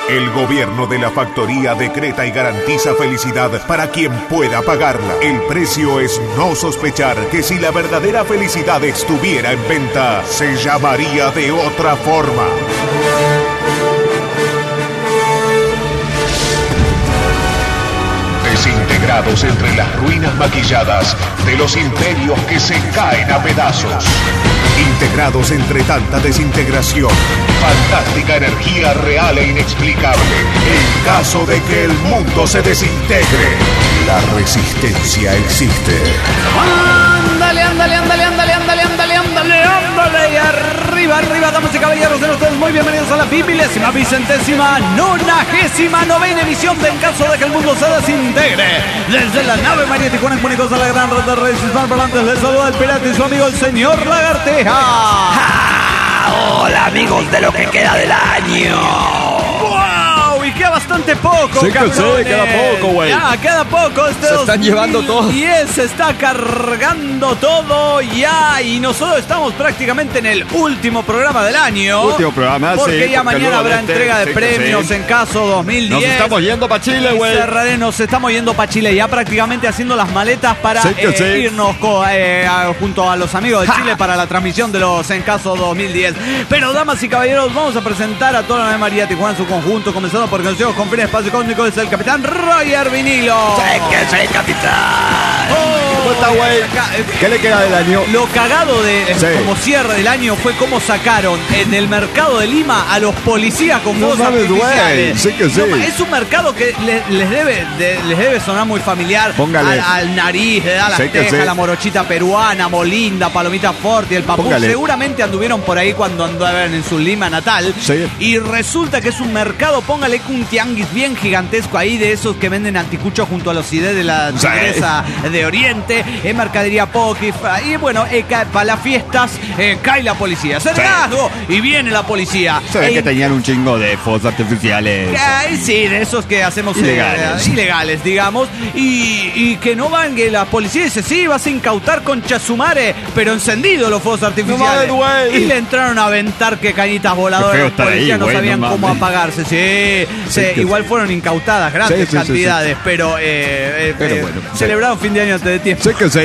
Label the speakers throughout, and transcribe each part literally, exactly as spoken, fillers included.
Speaker 1: El gobierno de la factoría decreta y garantiza felicidad para quien pueda pagarla. El precio es no sospechar que si la verdadera felicidad estuviera en venta, se llamaría de otra forma. Desintegrados entre las ruinas maquilladas de los imperios que se caen a pedazos. Integrados entre tanta desintegración, fantástica energía real e inexplicable. En caso de que el mundo se desintegre, la resistencia existe.
Speaker 2: Ándale, ándale, ándale, ándale, ándale, ándale, ándale, ándale. Y arriba, arriba, damas y caballeros, de ustedes muy bienvenidos a la vigésima, vicentésima, nonagésima novena emisión de En caso de que el mundo se desintegre. Desde la nave María Tijuana, comunicados a la gran red de redes hispanoparlantes, les saluda el pirata y su amigo el señor Lagarteja.
Speaker 3: ¡Ah! Hola amigos de lo que queda del año.
Speaker 2: Y queda bastante poco,
Speaker 4: sí, que sí, queda poco, güey.
Speaker 2: Ya, queda poco. Este
Speaker 4: se están llevando todo.
Speaker 2: Y se está cargando todo ya. Y nosotros estamos prácticamente en el último programa del año.
Speaker 4: Último programa,
Speaker 2: porque
Speaker 4: sí.
Speaker 2: ya porque mañana habrá este, entrega de sí, premios sí. En caso dos mil diez.
Speaker 4: Nos estamos yendo para Chile, güey.
Speaker 2: Cerraré, nos estamos yendo para Chile. Ya prácticamente haciendo las maletas para
Speaker 4: sí,
Speaker 2: eh,
Speaker 4: sí.
Speaker 2: irnos co, eh, a, junto a los amigos de Chile para la transmisión de los En caso dos mil diez. Pero, damas y caballeros, vamos a presentar a toda la nave María Tijuana en su conjunto, comenzando por Consejo con fines espacio cósmico, es el capitán Roger Vinilo.
Speaker 3: Sí, que soy capitán.
Speaker 2: Oh,
Speaker 4: ¿Cómo está, güey? ¿Qué le queda del año?
Speaker 2: Lo cagado de
Speaker 4: sí.
Speaker 2: como cierre del año fue cómo sacaron en el mercado de Lima a los policías con
Speaker 4: no
Speaker 2: fuegos artificiales.
Speaker 4: Sí que sí.
Speaker 2: No, es un mercado que les, les, debe, de, les debe sonar muy familiar.
Speaker 4: Póngale.
Speaker 2: Al, al nariz, le da la
Speaker 4: sí
Speaker 2: teja,
Speaker 4: sí.
Speaker 2: la morochita peruana, Molinda, Palomita Forti, el Papú.
Speaker 4: Póngale.
Speaker 2: Seguramente anduvieron por ahí cuando andaban en su Lima natal.
Speaker 4: Sí.
Speaker 2: Y resulta que es un mercado, póngale un tianguis bien gigantesco ahí, de esos que venden anticuchos junto a los C D de la Tigresa sí. de Oriente, en mercadería Poki. Y bueno, eh, para las fiestas eh, cae la policía. ¡Cerrado! Sí. Y viene la policía.
Speaker 4: Se ve
Speaker 2: eh,
Speaker 4: que tenían un chingo de fuegos artificiales.
Speaker 2: Eh, sí, de esos que hacemos
Speaker 4: ilegales,
Speaker 2: eh, ilegales digamos. Y, y que no van, que la policía dice, sí, vas a incautar con Chasumare, pero encendido los fuegos artificiales.
Speaker 4: No mames,
Speaker 2: y le entraron a aventar que cañitas voladoras. Los policías ahí, no güey, sabían no cómo apagarse. Sí,
Speaker 4: sí,
Speaker 2: sí igual sí. Fueron incautadas grandes sí, sí, cantidades, sí, sí. pero, eh,
Speaker 4: pero
Speaker 2: eh,
Speaker 4: bueno,
Speaker 2: celebraron sí. fin de año antes de tiempo.
Speaker 4: Sí que sí.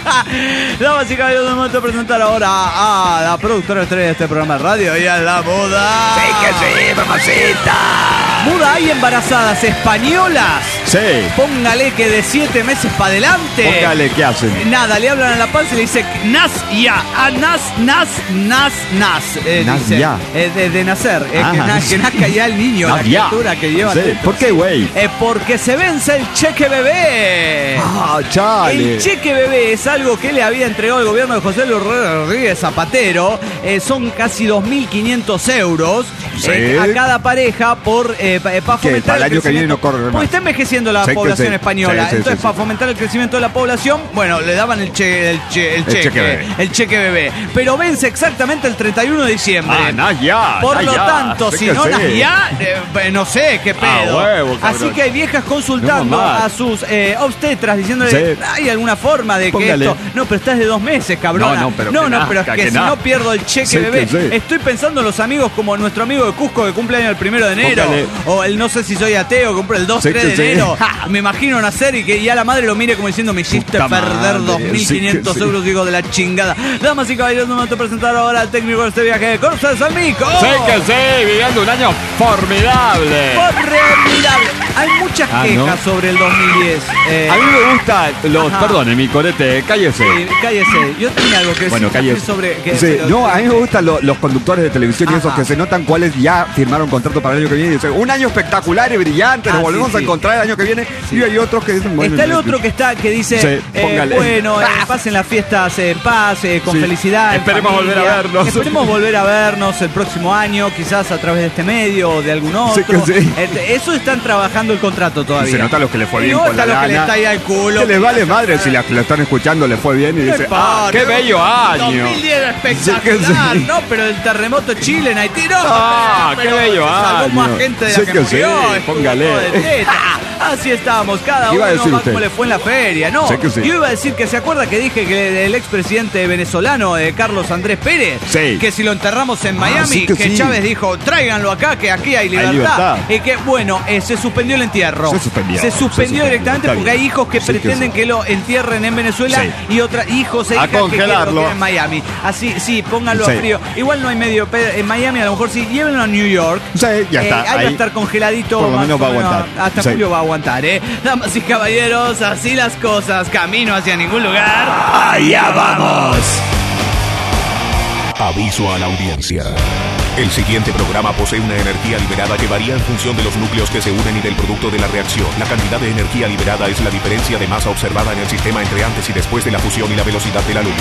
Speaker 2: Damas y caballeros, es momento de presentar ahora a la productora estrella de este programa de radio y a la Muda.
Speaker 3: Sí que sí, mamacita.
Speaker 2: Muda, hay embarazadas españolas.
Speaker 4: Sí.
Speaker 2: Póngale que de siete meses para adelante.
Speaker 4: Póngale, ¿qué hacen?
Speaker 2: Nada, le hablan a la panza y le dice nas ya. Ah, nas, nas, nas, nas. Eh,
Speaker 4: nas
Speaker 2: dice,
Speaker 4: ya.
Speaker 2: Eh, de, de nacer. Eh, que, na, que nazca ya el niño,
Speaker 4: nas
Speaker 2: la
Speaker 4: ya.
Speaker 2: criatura que lleva.
Speaker 4: Sí. ¿Por qué, güey?
Speaker 2: Eh, porque se vence el cheque bebé.
Speaker 4: Ah, chale.
Speaker 2: El cheque bebé es algo que le había entregado el gobierno de José Luis Rodríguez Zapatero. Eh, son casi dos mil quinientos euros
Speaker 4: sí.
Speaker 2: eh, a cada pareja por eh, para pa fomentar
Speaker 4: para el año que viene no corre más.
Speaker 2: Porque está envejeciendo la
Speaker 4: sí,
Speaker 2: población
Speaker 4: sí.
Speaker 2: española.
Speaker 4: Sí, sí,
Speaker 2: Entonces,
Speaker 4: sí,
Speaker 2: para
Speaker 4: sí.
Speaker 2: fomentar el crecimiento de la población, bueno, le daban el, che, el, che, el,
Speaker 4: el
Speaker 2: cheque,
Speaker 4: cheque bebé.
Speaker 2: el cheque bebé. Pero vence exactamente el treinta y uno de diciembre.
Speaker 4: Ah, nah, ya,
Speaker 2: Por
Speaker 4: nah,
Speaker 2: lo
Speaker 4: ya.
Speaker 2: tanto,
Speaker 4: Sí
Speaker 2: si
Speaker 4: que
Speaker 2: no
Speaker 4: sí.
Speaker 2: nas ya, eh, no sé qué pedo.
Speaker 4: Ah, huevo,
Speaker 2: Así que hay viejas consultando
Speaker 4: no,
Speaker 2: a sus eh, obstetras diciéndole,
Speaker 4: sí.
Speaker 2: ¿hay alguna forma de
Speaker 4: Póngale.
Speaker 2: que esto? No, pero estás de dos meses, cabrón.
Speaker 4: No, no, pero
Speaker 2: no,
Speaker 4: que
Speaker 2: no
Speaker 4: nazca,
Speaker 2: pero es que,
Speaker 4: que
Speaker 2: si
Speaker 4: nazca.
Speaker 2: no pierdo el cheque
Speaker 4: Sí,
Speaker 2: bebé.
Speaker 4: que sí.
Speaker 2: Estoy pensando en los amigos como nuestro amigo de Cusco que cumple año el primero de enero.
Speaker 4: Póngale.
Speaker 2: O el no sé si soy ateo, que cumple el dos,
Speaker 4: Sí,
Speaker 2: tres
Speaker 4: que
Speaker 2: de
Speaker 4: sí.
Speaker 2: enero. Ja, me imagino nacer y que ya la madre lo mire como diciendo, me hiciste
Speaker 4: Puta
Speaker 2: perder
Speaker 4: madre,
Speaker 2: dos mil quinientos
Speaker 4: sí que sí.
Speaker 2: euros, digo, de la chingada. Damas y caballeros, nos vamos a presentar ahora al técnico de este viaje, Corsa Salmico.
Speaker 4: Sí que sí, viviendo un año formidable.
Speaker 2: Formidable. Hay muchas
Speaker 4: Ah,
Speaker 2: quejas
Speaker 4: ¿no?
Speaker 2: sobre el dos mil diez. Eh,
Speaker 4: A mí me gusta los...
Speaker 2: Ajá.
Speaker 4: Perdone, mi corete, cállese.
Speaker 2: sí, cállese. Yo tenía algo que decir
Speaker 4: Bueno, cállese.
Speaker 2: sobre... Que,
Speaker 4: Sí,
Speaker 2: pero-
Speaker 4: no, a mí me gustan lo- los conductores de televisión y
Speaker 2: Ajá.
Speaker 4: esos que se notan cuáles ya firmaron contrato para el año que viene y dicen, un año espectacular y brillante,
Speaker 2: Ah,
Speaker 4: nos volvemos
Speaker 2: sí,
Speaker 4: a
Speaker 2: sí.
Speaker 4: encontrar el año que viene.
Speaker 2: Sí.
Speaker 4: Y hay otros que dicen, bueno,
Speaker 2: Está el
Speaker 4: no,
Speaker 2: otro que está que dice,
Speaker 4: Sí,
Speaker 2: eh,
Speaker 4: póngale.
Speaker 2: bueno, eh, pasen las fiestas en paz, eh, con
Speaker 4: Sí.
Speaker 2: felicidad. en
Speaker 4: Esperemos
Speaker 2: familia.
Speaker 4: volver a vernos.
Speaker 2: Esperemos volver a vernos el próximo año, quizás a través de este medio o de algún
Speaker 4: Sí,
Speaker 2: otro.
Speaker 4: que sí.
Speaker 2: Eh, Eso están trabajando el contrato
Speaker 4: Y
Speaker 2: todavía.
Speaker 4: se nota a los que le fue
Speaker 2: Y
Speaker 4: bien
Speaker 2: no
Speaker 4: con
Speaker 2: está
Speaker 4: la
Speaker 2: lo que le
Speaker 4: lana.
Speaker 2: está ahí al culo.
Speaker 4: Que les vale madre si la que lo están escuchando le fue bien y
Speaker 2: No
Speaker 4: dice,
Speaker 2: importa,
Speaker 4: ah, qué
Speaker 2: ¿no?
Speaker 4: bello año.
Speaker 2: dos mil diez era espectacular,
Speaker 4: Sí que sí.
Speaker 2: ¿no? Pero el terremoto Chile en Haití, no.
Speaker 4: Ah,
Speaker 2: pero
Speaker 4: qué bello
Speaker 2: salvó
Speaker 4: año.
Speaker 2: más gente de la
Speaker 4: Sí
Speaker 2: que,
Speaker 4: que
Speaker 2: murió.
Speaker 4: sí,
Speaker 2: estuvo
Speaker 4: póngale.
Speaker 2: todo de teta. Así estamos, cada uno
Speaker 4: va
Speaker 2: va como le fue en la feria, ¿no?
Speaker 4: Sé que sí.
Speaker 2: Yo iba a decir que se acuerda que dije que el expresidente venezolano eh, Carlos Andrés Pérez,
Speaker 4: Sí.
Speaker 2: que si lo enterramos en
Speaker 4: Ah,
Speaker 2: Miami,
Speaker 4: sí
Speaker 2: que,
Speaker 4: que sí.
Speaker 2: Chávez dijo, tráiganlo acá, que aquí hay libertad.
Speaker 4: libertad.
Speaker 2: Y que, bueno, eh, se suspendió el entierro.
Speaker 4: Se suspendió,
Speaker 2: Se
Speaker 4: se
Speaker 2: suspendió
Speaker 4: suspendió,
Speaker 2: directamente
Speaker 4: está
Speaker 2: porque
Speaker 4: bien.
Speaker 2: hay hijos que
Speaker 4: Sí que
Speaker 2: pretenden que,
Speaker 4: sí.
Speaker 2: lo entierren en Venezuela
Speaker 4: Sí.
Speaker 2: y otros hijos e
Speaker 4: A
Speaker 2: hijas que quieren, lo
Speaker 4: congelarlo.
Speaker 2: quieren en Miami. Así, sí, pónganlo
Speaker 4: Sí.
Speaker 2: a frío. Igual no hay medio pedo. En Miami a lo mejor sí, llévenlo a New York.
Speaker 4: Sí, ya está,
Speaker 2: Eh, ahí va a
Speaker 4: ahí
Speaker 2: estar congeladito.
Speaker 4: por lo
Speaker 2: más
Speaker 4: menos
Speaker 2: o
Speaker 4: va a
Speaker 2: menos,
Speaker 4: aguantar.
Speaker 2: Hasta
Speaker 4: Sí.
Speaker 2: julio va a aguantar, ¿eh? Damas y caballeros, así las cosas. Camino hacia ningún lugar.
Speaker 3: ¡Allá vamos!
Speaker 1: Aviso a la audiencia. El siguiente programa posee una energía liberada que varía en función de los núcleos que se unen y del producto de la reacción. La cantidad de energía liberada es la diferencia de masa observada en el sistema entre antes y después de la fusión y la velocidad de la luz.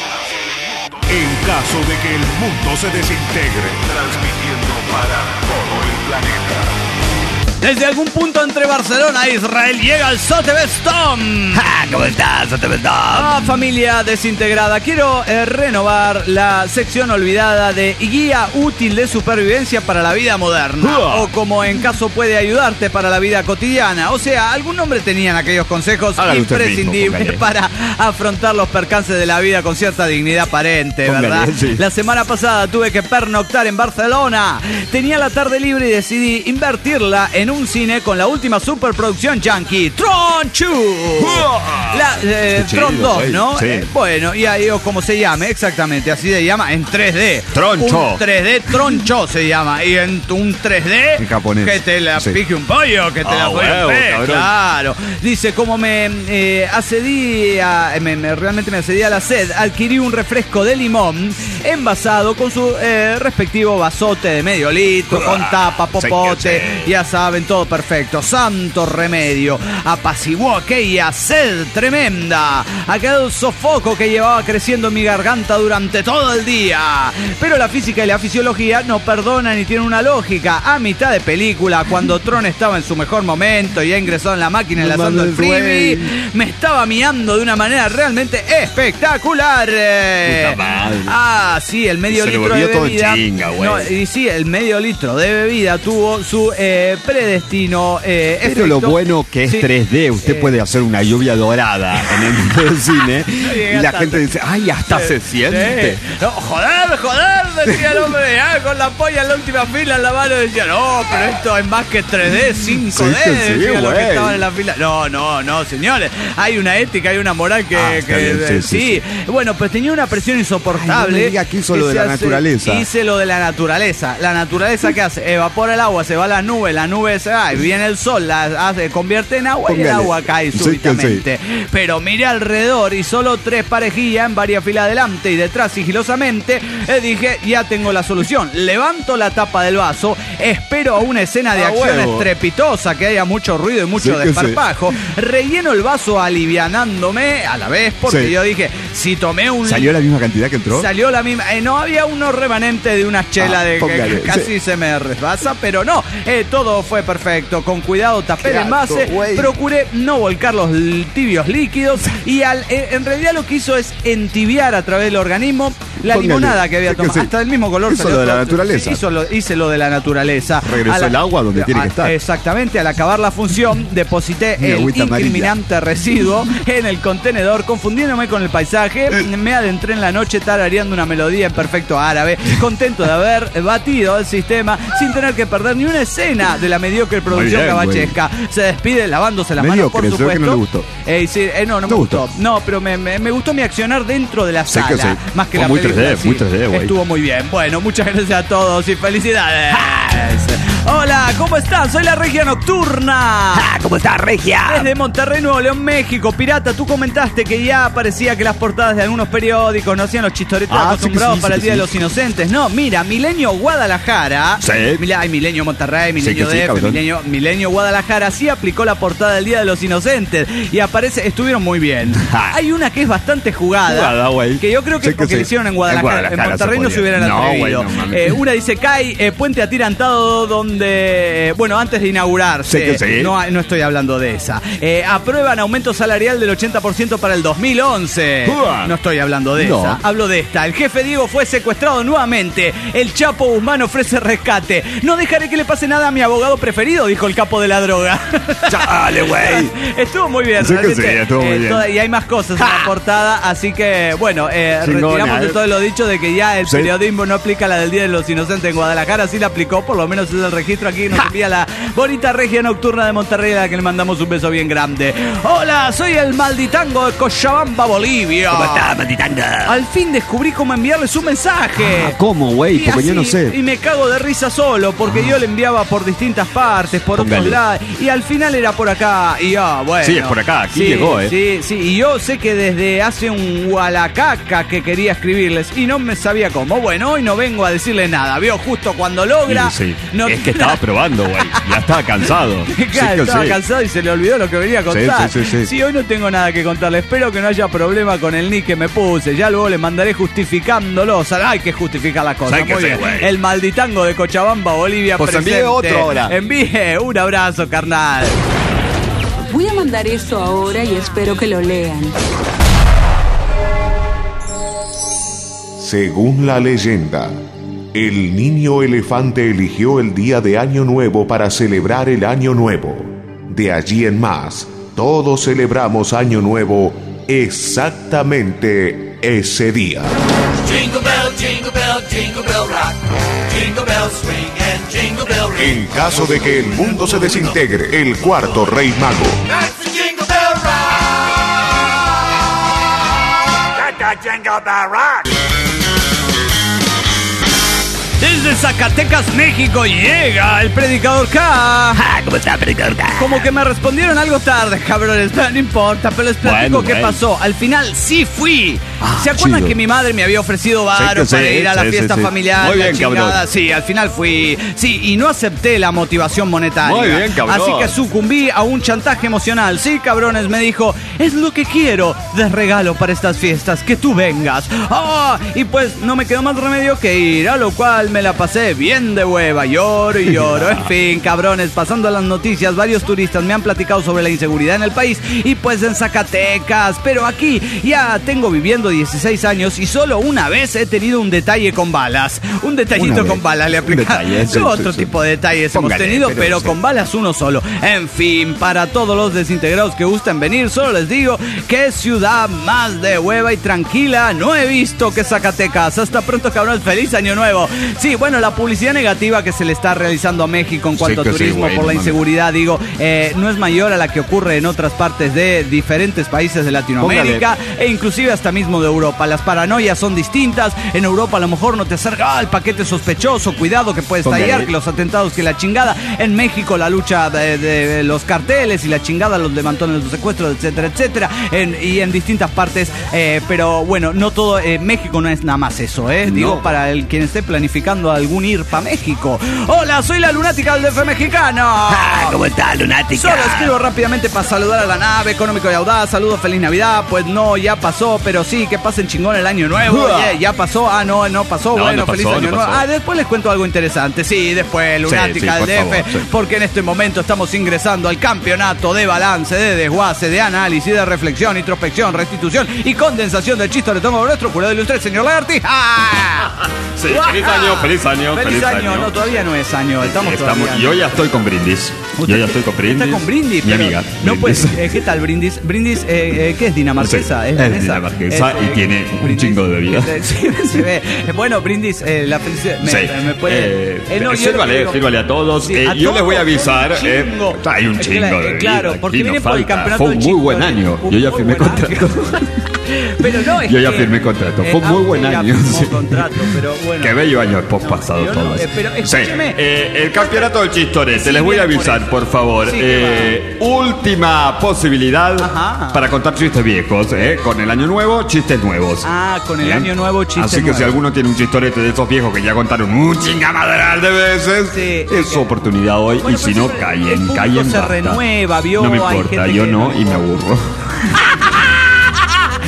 Speaker 1: En caso de que el mundo se desintegre, transmitiendo para todo el planeta.
Speaker 2: Desde algún punto entre Barcelona e Israel llega el Sotebest Tom.
Speaker 3: ¡Ja! ¿Cómo estás? ¿Te ves?
Speaker 2: Ah, familia desintegrada, quiero eh, renovar la sección olvidada de guía útil de supervivencia para la vida moderna.
Speaker 4: Uah.
Speaker 2: O como en caso puede ayudarte para la vida cotidiana. O sea, algún nombre tenían aquellos consejos
Speaker 4: Hágalo usted mismo,
Speaker 2: imprescindibles
Speaker 4: póngale.
Speaker 2: para afrontar los percances de la vida con cierta dignidad aparente,
Speaker 4: Póngale,
Speaker 2: ¿verdad?
Speaker 4: sí.
Speaker 2: La semana pasada tuve que pernoctar en Barcelona. Tenía la tarde libre y decidí invertirla en un cine con la última superproducción yankee, Tron dos. La, eh,
Speaker 4: Qué
Speaker 2: Tron
Speaker 4: chido,
Speaker 2: dos,
Speaker 4: güey.
Speaker 2: ¿no?
Speaker 4: Sí.
Speaker 2: Eh, bueno, y ahí o como se llame, exactamente, así se llama, en tres D.
Speaker 4: Troncho.
Speaker 2: Un tres D Troncho se llama. Y en un tres D
Speaker 4: En japonés.
Speaker 2: que te la
Speaker 4: Sí.
Speaker 2: pique un pollo, que te
Speaker 4: Ah,
Speaker 2: la juegue un
Speaker 4: huevo,
Speaker 2: pez,
Speaker 4: cabrón.
Speaker 2: claro. Dice, como me eh, accedí a, me, me- realmente me accedí a la sed, adquirí un refresco de limón envasado con su eh, respectivo vasote de medio litro, con tapa, popote, ya saben, todo perfecto. Santo remedio, apaciguó aquella sed tremenda, aquel sofoco que llevaba creciendo en mi garganta durante todo el día. Pero la física y la fisiología no perdonan y tienen una lógica. A mitad de película, cuando Tron estaba en su mejor momento y ha ingresado en la máquina
Speaker 4: No
Speaker 2: enlazando el
Speaker 4: mames, güey.
Speaker 2: freebie, me estaba miando de una manera realmente espectacular.
Speaker 4: Puta madre.
Speaker 2: Ah, sí, el medio
Speaker 4: Se le
Speaker 2: litro de
Speaker 4: volvió todo
Speaker 2: bebida.
Speaker 4: chinga, güey.
Speaker 2: No, y sí, el medio litro de bebida tuvo su eh, predestino eh,
Speaker 4: Pero lo
Speaker 2: efecto.
Speaker 4: bueno que es
Speaker 2: Sí.
Speaker 4: tres D, usted
Speaker 2: Eh,
Speaker 4: puede hacer una lluvia dorada en el mundo del cine
Speaker 2: llega
Speaker 4: y la
Speaker 2: tanto.
Speaker 4: gente dice, ay, hasta se siente.
Speaker 2: Sí. No, joder, joder, decía el hombre, ah, con la polla en la última fila en la mano, decía, no, pero esto es más que tres D, cinco D,
Speaker 4: Sí que sí,
Speaker 2: decían los que
Speaker 4: güey.
Speaker 2: estaban en la fila. No, no, no, señores, hay una ética, hay una moral que,
Speaker 4: Ah, está
Speaker 2: que-
Speaker 4: bien, sí,
Speaker 2: eh,
Speaker 4: sí,
Speaker 2: sí. Bueno, pues tenía una presión insoportable.
Speaker 4: Ay, no me diga que hizo lo de
Speaker 2: se
Speaker 4: la
Speaker 2: hace-
Speaker 4: naturaleza.
Speaker 2: Hice lo de la naturaleza. La naturaleza, ¿qué hace? Evapora el agua, se va a la nube, la nube se va, y viene el sol, la hace, convierte en agua y el
Speaker 4: Póngale.
Speaker 2: agua cae
Speaker 4: Sí que
Speaker 2: súbitamente. Pero miré alrededor y solo tres parejillas en varias filas adelante y detrás sigilosamente. eh, dije, ya tengo la solución. Levanto la tapa del vaso, espero a una escena de
Speaker 4: A
Speaker 2: acción
Speaker 4: huevo.
Speaker 2: estrepitosa, que haya mucho ruido y mucho
Speaker 4: Sí que
Speaker 2: desparpajo. Relleno el vaso alivianándome a la vez, porque
Speaker 4: Sí.
Speaker 2: yo dije, si tomé un...
Speaker 4: ¿Salió la misma cantidad que entró?
Speaker 2: Salió la misma. eh, no había unos remanentes de una chela
Speaker 4: Ah,
Speaker 2: de que
Speaker 4: póngale,
Speaker 2: casi
Speaker 4: sí.
Speaker 2: se me resbasa, pero no. eh, todo fue perfecto. Con cuidado tapé
Speaker 4: Qué
Speaker 2: el envase,
Speaker 4: asco, güey.
Speaker 2: procuré no volcar los l- tibios líquidos y al, eh, en realidad lo que hizo es entibiar a través del organismo la
Speaker 4: Póngale,
Speaker 2: limonada que había
Speaker 4: sí que
Speaker 2: tomado.
Speaker 4: sí.
Speaker 2: Hasta el mismo color.
Speaker 4: Hizo
Speaker 2: salió
Speaker 4: lo de la
Speaker 2: todo.
Speaker 4: naturaleza.
Speaker 2: Hizo lo, hice lo de la naturaleza.
Speaker 4: Regresó
Speaker 2: A la-
Speaker 4: el agua donde tiene que
Speaker 2: a-
Speaker 4: estar.
Speaker 2: Exactamente. Al acabar la función, deposité
Speaker 4: Mi
Speaker 2: el
Speaker 4: agüita amarilla.
Speaker 2: incriminante residuo en el contenedor, confundiéndome con el paisaje. Me adentré en la noche tarareando una melodía en perfecto árabe, contento de haber batido el sistema sin tener que perder ni una escena de la mediocre producción
Speaker 4: bien,
Speaker 2: gabachesca. Se despide lavándose las manos, por
Speaker 4: Mediocre, se ve
Speaker 2: supuesto.
Speaker 4: que no le gustó.
Speaker 2: Eh, y sí, eh, no, no me
Speaker 4: ¿No
Speaker 2: gustó.
Speaker 4: gustó?
Speaker 2: No, pero me, me- me gustó mi accionar dentro de la
Speaker 4: Sé
Speaker 2: sala.
Speaker 4: que sí.
Speaker 2: Más que
Speaker 4: Fue
Speaker 2: la
Speaker 4: muy
Speaker 2: película,
Speaker 4: tres D, muy tres D, güey.
Speaker 2: Estuvo muy bien. Bueno, muchas gracias a todos y felicidades. Hola, ¿cómo están? Soy la Regia Nocturna.
Speaker 3: ¡Ja! ¿Cómo estás, Regia?
Speaker 2: Desde Monterrey, Nuevo León, México. Pirata, tú comentaste que ya parecía que las portadas de algunos periódicos no hacían los chistoretos
Speaker 4: Ah,
Speaker 2: acostumbrados
Speaker 4: sí que sí,
Speaker 2: para
Speaker 4: sí
Speaker 2: el Día
Speaker 4: que
Speaker 2: de
Speaker 4: sí.
Speaker 2: los Inocentes. No, mira, Milenio Guadalajara.
Speaker 4: Sí.
Speaker 2: Mira, hay Milenio Monterrey, Milenio
Speaker 4: que sí,
Speaker 2: D F,
Speaker 4: cabrón.
Speaker 2: Milenio, Milenio Guadalajara. Sí aplicó la portada del Día de los Inocentes. Y aparece, estuvieron muy bien.
Speaker 4: Ja.
Speaker 2: Hay una que es bastante jugada.
Speaker 4: Jugada, güey.
Speaker 2: Que yo creo que
Speaker 4: Sí
Speaker 2: es
Speaker 4: que
Speaker 2: porque
Speaker 4: sí.
Speaker 2: lo hicieron en
Speaker 4: En
Speaker 2: Guadalajara. En,
Speaker 4: Guadalajara
Speaker 2: Monterrey
Speaker 4: se
Speaker 2: no se
Speaker 4: podía.
Speaker 2: hubieran
Speaker 4: No, güey,
Speaker 2: atrevido.
Speaker 4: no mames.
Speaker 2: Eh, una dice, cae eh, puente atirantado estado donde, bueno, antes de inaugurarse,
Speaker 4: Sí que sí.
Speaker 2: no, no estoy hablando de esa, eh, aprueban aumento salarial del ochenta por ciento para el dos mil once.
Speaker 4: Uah.
Speaker 2: No estoy hablando de
Speaker 4: No.
Speaker 2: esa, hablo de esta. El jefe Diego fue secuestrado nuevamente. El Chapo Guzmán ofrece rescate. No dejaré que le pase nada a mi abogado preferido, dijo el capo de la droga.
Speaker 4: Dale, güey.
Speaker 2: Estuvo muy bien,
Speaker 4: Sí que
Speaker 2: realmente.
Speaker 4: sí, estuvo muy
Speaker 2: Eh,
Speaker 4: bien.
Speaker 2: toda- y hay más cosas en la portada, así que, bueno, eh,
Speaker 4: Chingona,
Speaker 2: retiramos de
Speaker 4: eh.
Speaker 2: todo lo dicho de que ya el
Speaker 4: Sí.
Speaker 2: periodismo no aplica la del Día de los Inocentes en Guadalajara, sí la aplicó, por lo menos es el registro aquí, nos envía la bonita regia nocturna de Monterrey, a la que le mandamos un beso bien grande. Hola, soy el malditango de Cochabamba, Bolivia.
Speaker 3: ¿Cómo está, malditanga?
Speaker 2: Al fin descubrí cómo enviarles un mensaje.
Speaker 4: Ah, ¿cómo, güey?
Speaker 2: Y
Speaker 4: Porque yo no
Speaker 2: así-
Speaker 4: sé.
Speaker 2: Y me cago de risa solo, porque yo le enviaba por distintas partes, por otros
Speaker 4: Póngale.
Speaker 2: lados, y al final era por acá, y ah, bueno.
Speaker 4: Sí, es por acá, aquí
Speaker 2: Sí,
Speaker 4: llegó, ¿eh?
Speaker 2: Sí, sí, y yo sé que desde hace un gualacaca que quería escribirles, y no me sabía cómo. Bueno, hoy no vengo a decirle nada, vio, justo cuando logra...
Speaker 4: Sí, sí.
Speaker 2: no-
Speaker 4: Es que estaba probando, güey. Ya estaba cansado.
Speaker 2: Claro,
Speaker 4: Sí que
Speaker 2: estaba
Speaker 4: sí.
Speaker 2: cansado y se le olvidó lo que venía a contar.
Speaker 4: Sí, sí, sí, sí.
Speaker 2: hoy no tengo nada que contarle. Espero que no haya problema con el nick que me puse. Ya luego le mandaré justificándolo. O sea, hay que justificar las cosas.
Speaker 4: Hay que
Speaker 2: Muy
Speaker 4: hacer,
Speaker 2: bien.
Speaker 4: güey.
Speaker 2: El malditango de Cochabamba, Bolivia.
Speaker 4: Pues envíe
Speaker 2: presente.
Speaker 4: otro ahora.
Speaker 2: Envíe un abrazo, carnal.
Speaker 5: Voy a mandar esto ahora y espero que lo lean.
Speaker 1: Según la leyenda, el niño elefante eligió el día de Año Nuevo para celebrar el Año Nuevo. De allí en más, todos celebramos Año Nuevo exactamente ese día.
Speaker 3: Jingle bell, jingle bell, jingle bell rock. Jingle bell swing and jingle bell ring.
Speaker 1: En caso de que el mundo se desintegre, el cuarto rey mago
Speaker 3: That's the jingle bell rock. That's the jingle bell rock.
Speaker 2: Desde Zacatecas, México, llega el Predicador K.
Speaker 3: Ah, ¿cómo está, predicador?
Speaker 2: Como que me respondieron algo tarde, cabrones, pero no importa, pero les platico
Speaker 4: Bueno,
Speaker 2: qué
Speaker 4: bueno.
Speaker 2: pasó. Al final sí fui.
Speaker 4: Ah,
Speaker 2: ¿Se acuerdan
Speaker 4: chido.
Speaker 2: que mi madre me había ofrecido varo
Speaker 4: Sí, que
Speaker 2: para
Speaker 4: sí,
Speaker 2: ir a la
Speaker 4: sí,
Speaker 2: fiesta
Speaker 4: sí, sí.
Speaker 2: familiar?
Speaker 4: Muy
Speaker 2: la
Speaker 4: bien,
Speaker 2: chingada?
Speaker 4: cabrón.
Speaker 2: Sí, al final fui. Sí, y no acepté la motivación monetaria.
Speaker 4: Muy bien, cabrón.
Speaker 2: Así que sucumbí a un chantaje emocional. Sí, cabrones, me dijo, es lo que quiero de regalo para estas fiestas, que tú vengas. Ah, y pues no me quedó más remedio que ir, a lo cual me la pasé bien de hueva. Lloro y lloro. En fin, cabrones, pasando a las noticias, varios turistas me han platicado sobre la inseguridad en el país y pues en Zacatecas. Pero aquí ya tengo viviendo dieciséis años y solo una vez he tenido un detalle con balas. Un detallito
Speaker 4: Una
Speaker 2: con
Speaker 4: vez.
Speaker 2: balas le
Speaker 4: Un
Speaker 2: aplicaba.
Speaker 4: detalle, sí,
Speaker 2: Otro
Speaker 4: sí, sí.
Speaker 2: tipo de detalles hemos
Speaker 4: Póngale,
Speaker 2: tenido,
Speaker 4: pero
Speaker 2: pero
Speaker 4: sí.
Speaker 2: con balas uno solo. En fin, para todos los desintegrados que gustan venir, solo les digo que ciudad más de hueva y tranquila no he visto que Zacatecas. Hasta pronto, cabrones. Feliz año nuevo. Sí, bueno, la publicidad negativa que se le está realizando a México en cuanto
Speaker 4: Sí
Speaker 2: a
Speaker 4: que sí,
Speaker 2: turismo
Speaker 4: güey,
Speaker 2: por
Speaker 4: no
Speaker 2: la
Speaker 4: mames.
Speaker 2: inseguridad, digo, eh, no es mayor a la que ocurre en otras partes de diferentes países de Latinoamérica e inclusive hasta mismo de Europa. Las paranoias son distintas. En Europa a lo mejor no te acerca ah, el paquete sospechoso, cuidado que puede
Speaker 4: Póngale.
Speaker 2: estallar, que los atentados, que la chingada. En México la lucha de, de los carteles y la chingada, los levantones, los secuestros, etcétera, etcétera. En, y en distintas partes, eh, pero bueno, no todo, eh, México no es nada más eso, ¿eh? Digo,
Speaker 4: No.
Speaker 2: para el quien esté planificando algún ir para México. Hola, soy la lunática del D F mexicano.
Speaker 3: Ah, ¿cómo está, lunática?
Speaker 2: Solo escribo rápidamente para saludar a la nave, económico y audaz. Saludos, feliz Navidad. Pues no, ya pasó, pero sí, que pasen chingón el año nuevo.
Speaker 4: Uah.
Speaker 2: Yeah, ya pasó. Ah, no, no pasó.
Speaker 4: No,
Speaker 2: bueno,
Speaker 4: no pasó,
Speaker 2: feliz
Speaker 4: no
Speaker 2: año nuevo.
Speaker 4: pasó.
Speaker 2: Ah, después les cuento algo interesante. Sí, después, lunática
Speaker 4: sí, por
Speaker 2: del D F.
Speaker 4: favor, sí.
Speaker 2: Porque en este momento estamos ingresando al campeonato de balance, de desguace, de análisis, de reflexión, introspección, restitución y condensación del chiste de tomo nuestro jurado ilustre, señor Lagarty. ¡Ah!
Speaker 4: Sí, feliz año, feliz año,
Speaker 2: Feliz,
Speaker 4: feliz
Speaker 2: año.
Speaker 4: año.
Speaker 2: No, todavía no es año. Estamos,
Speaker 4: Estamos,
Speaker 2: todavía.
Speaker 4: yo ya estoy con Brindis.
Speaker 2: Usted
Speaker 4: Yo ya estoy con Brindis.
Speaker 2: Está con Brindis,
Speaker 4: Mi
Speaker 2: pero
Speaker 4: amiga.
Speaker 2: No
Speaker 4: Brindis.
Speaker 2: pues, eh, ¿qué tal Brindis? Brindis, eh, eh, ¿qué es dinamarquesa?
Speaker 4: Sí,
Speaker 2: ¿Es,
Speaker 4: es
Speaker 2: danesa?
Speaker 4: dinamarquesa y
Speaker 2: eh,
Speaker 4: tiene un chingo de bebida.
Speaker 2: eh, Sí, se ve. Eh, Bueno, Brindis, eh, la felicidad. Me,
Speaker 4: Sí.
Speaker 2: me puede.
Speaker 4: Eh,
Speaker 2: eh, no, yo
Speaker 4: sírvale,
Speaker 2: lo que digo-
Speaker 4: sírvale a todos.
Speaker 2: Sí,
Speaker 4: Eh,
Speaker 2: a
Speaker 4: yo les voy a
Speaker 2: todos,
Speaker 4: avisar.
Speaker 2: un
Speaker 4: eh,
Speaker 2: chingo.
Speaker 4: hay un
Speaker 2: Eh,
Speaker 4: chingo
Speaker 2: claro,
Speaker 4: de bebida.
Speaker 2: Claro, porque
Speaker 4: aquí no
Speaker 2: viene por el
Speaker 4: falta.
Speaker 2: campeonato
Speaker 4: Fue un
Speaker 2: de
Speaker 4: muy
Speaker 2: chicos.
Speaker 4: buen año.
Speaker 2: Un
Speaker 4: Yo ya
Speaker 2: muy
Speaker 4: firmé
Speaker 2: buen
Speaker 4: contrato.
Speaker 2: año. Pero no, es
Speaker 4: Yo ya
Speaker 2: que,
Speaker 4: firmé contrato. Fue un
Speaker 2: ah,
Speaker 4: muy buen
Speaker 2: usted ya
Speaker 4: año,
Speaker 2: firmó
Speaker 4: sí.
Speaker 2: contrato, pero bueno.
Speaker 4: Qué bello año post
Speaker 2: No,
Speaker 4: pasado
Speaker 2: yo
Speaker 4: todo.
Speaker 2: no, eh, pero
Speaker 4: Sí,
Speaker 2: escúcheme.
Speaker 4: eh, el campeonato del chistorete,
Speaker 2: Sí,
Speaker 4: les voy a
Speaker 2: viene por
Speaker 4: avisar,
Speaker 2: eso.
Speaker 4: por favor.
Speaker 2: Sí,
Speaker 4: Eh, última posibilidad
Speaker 2: Ajá.
Speaker 4: para contar chistes viejos. Eh, con el año nuevo, chistes nuevos.
Speaker 2: Ah, con el
Speaker 4: Bien.
Speaker 2: año nuevo, chistes
Speaker 4: Así que
Speaker 2: nuevos.
Speaker 4: si alguno tiene un chistorete de esos viejos que ya contaron un chingamadral de veces,
Speaker 2: Sí,
Speaker 4: es su oportunidad hoy.
Speaker 2: Bueno,
Speaker 4: y
Speaker 2: pues
Speaker 4: si no,
Speaker 2: el- el
Speaker 4: callen,
Speaker 2: público
Speaker 4: callen.
Speaker 2: se
Speaker 4: basta.
Speaker 2: renueva, vio,
Speaker 4: No me
Speaker 2: hay
Speaker 4: importa,
Speaker 2: gente
Speaker 4: yo
Speaker 2: que
Speaker 4: no
Speaker 2: no
Speaker 4: y me aburro.
Speaker 2: Claro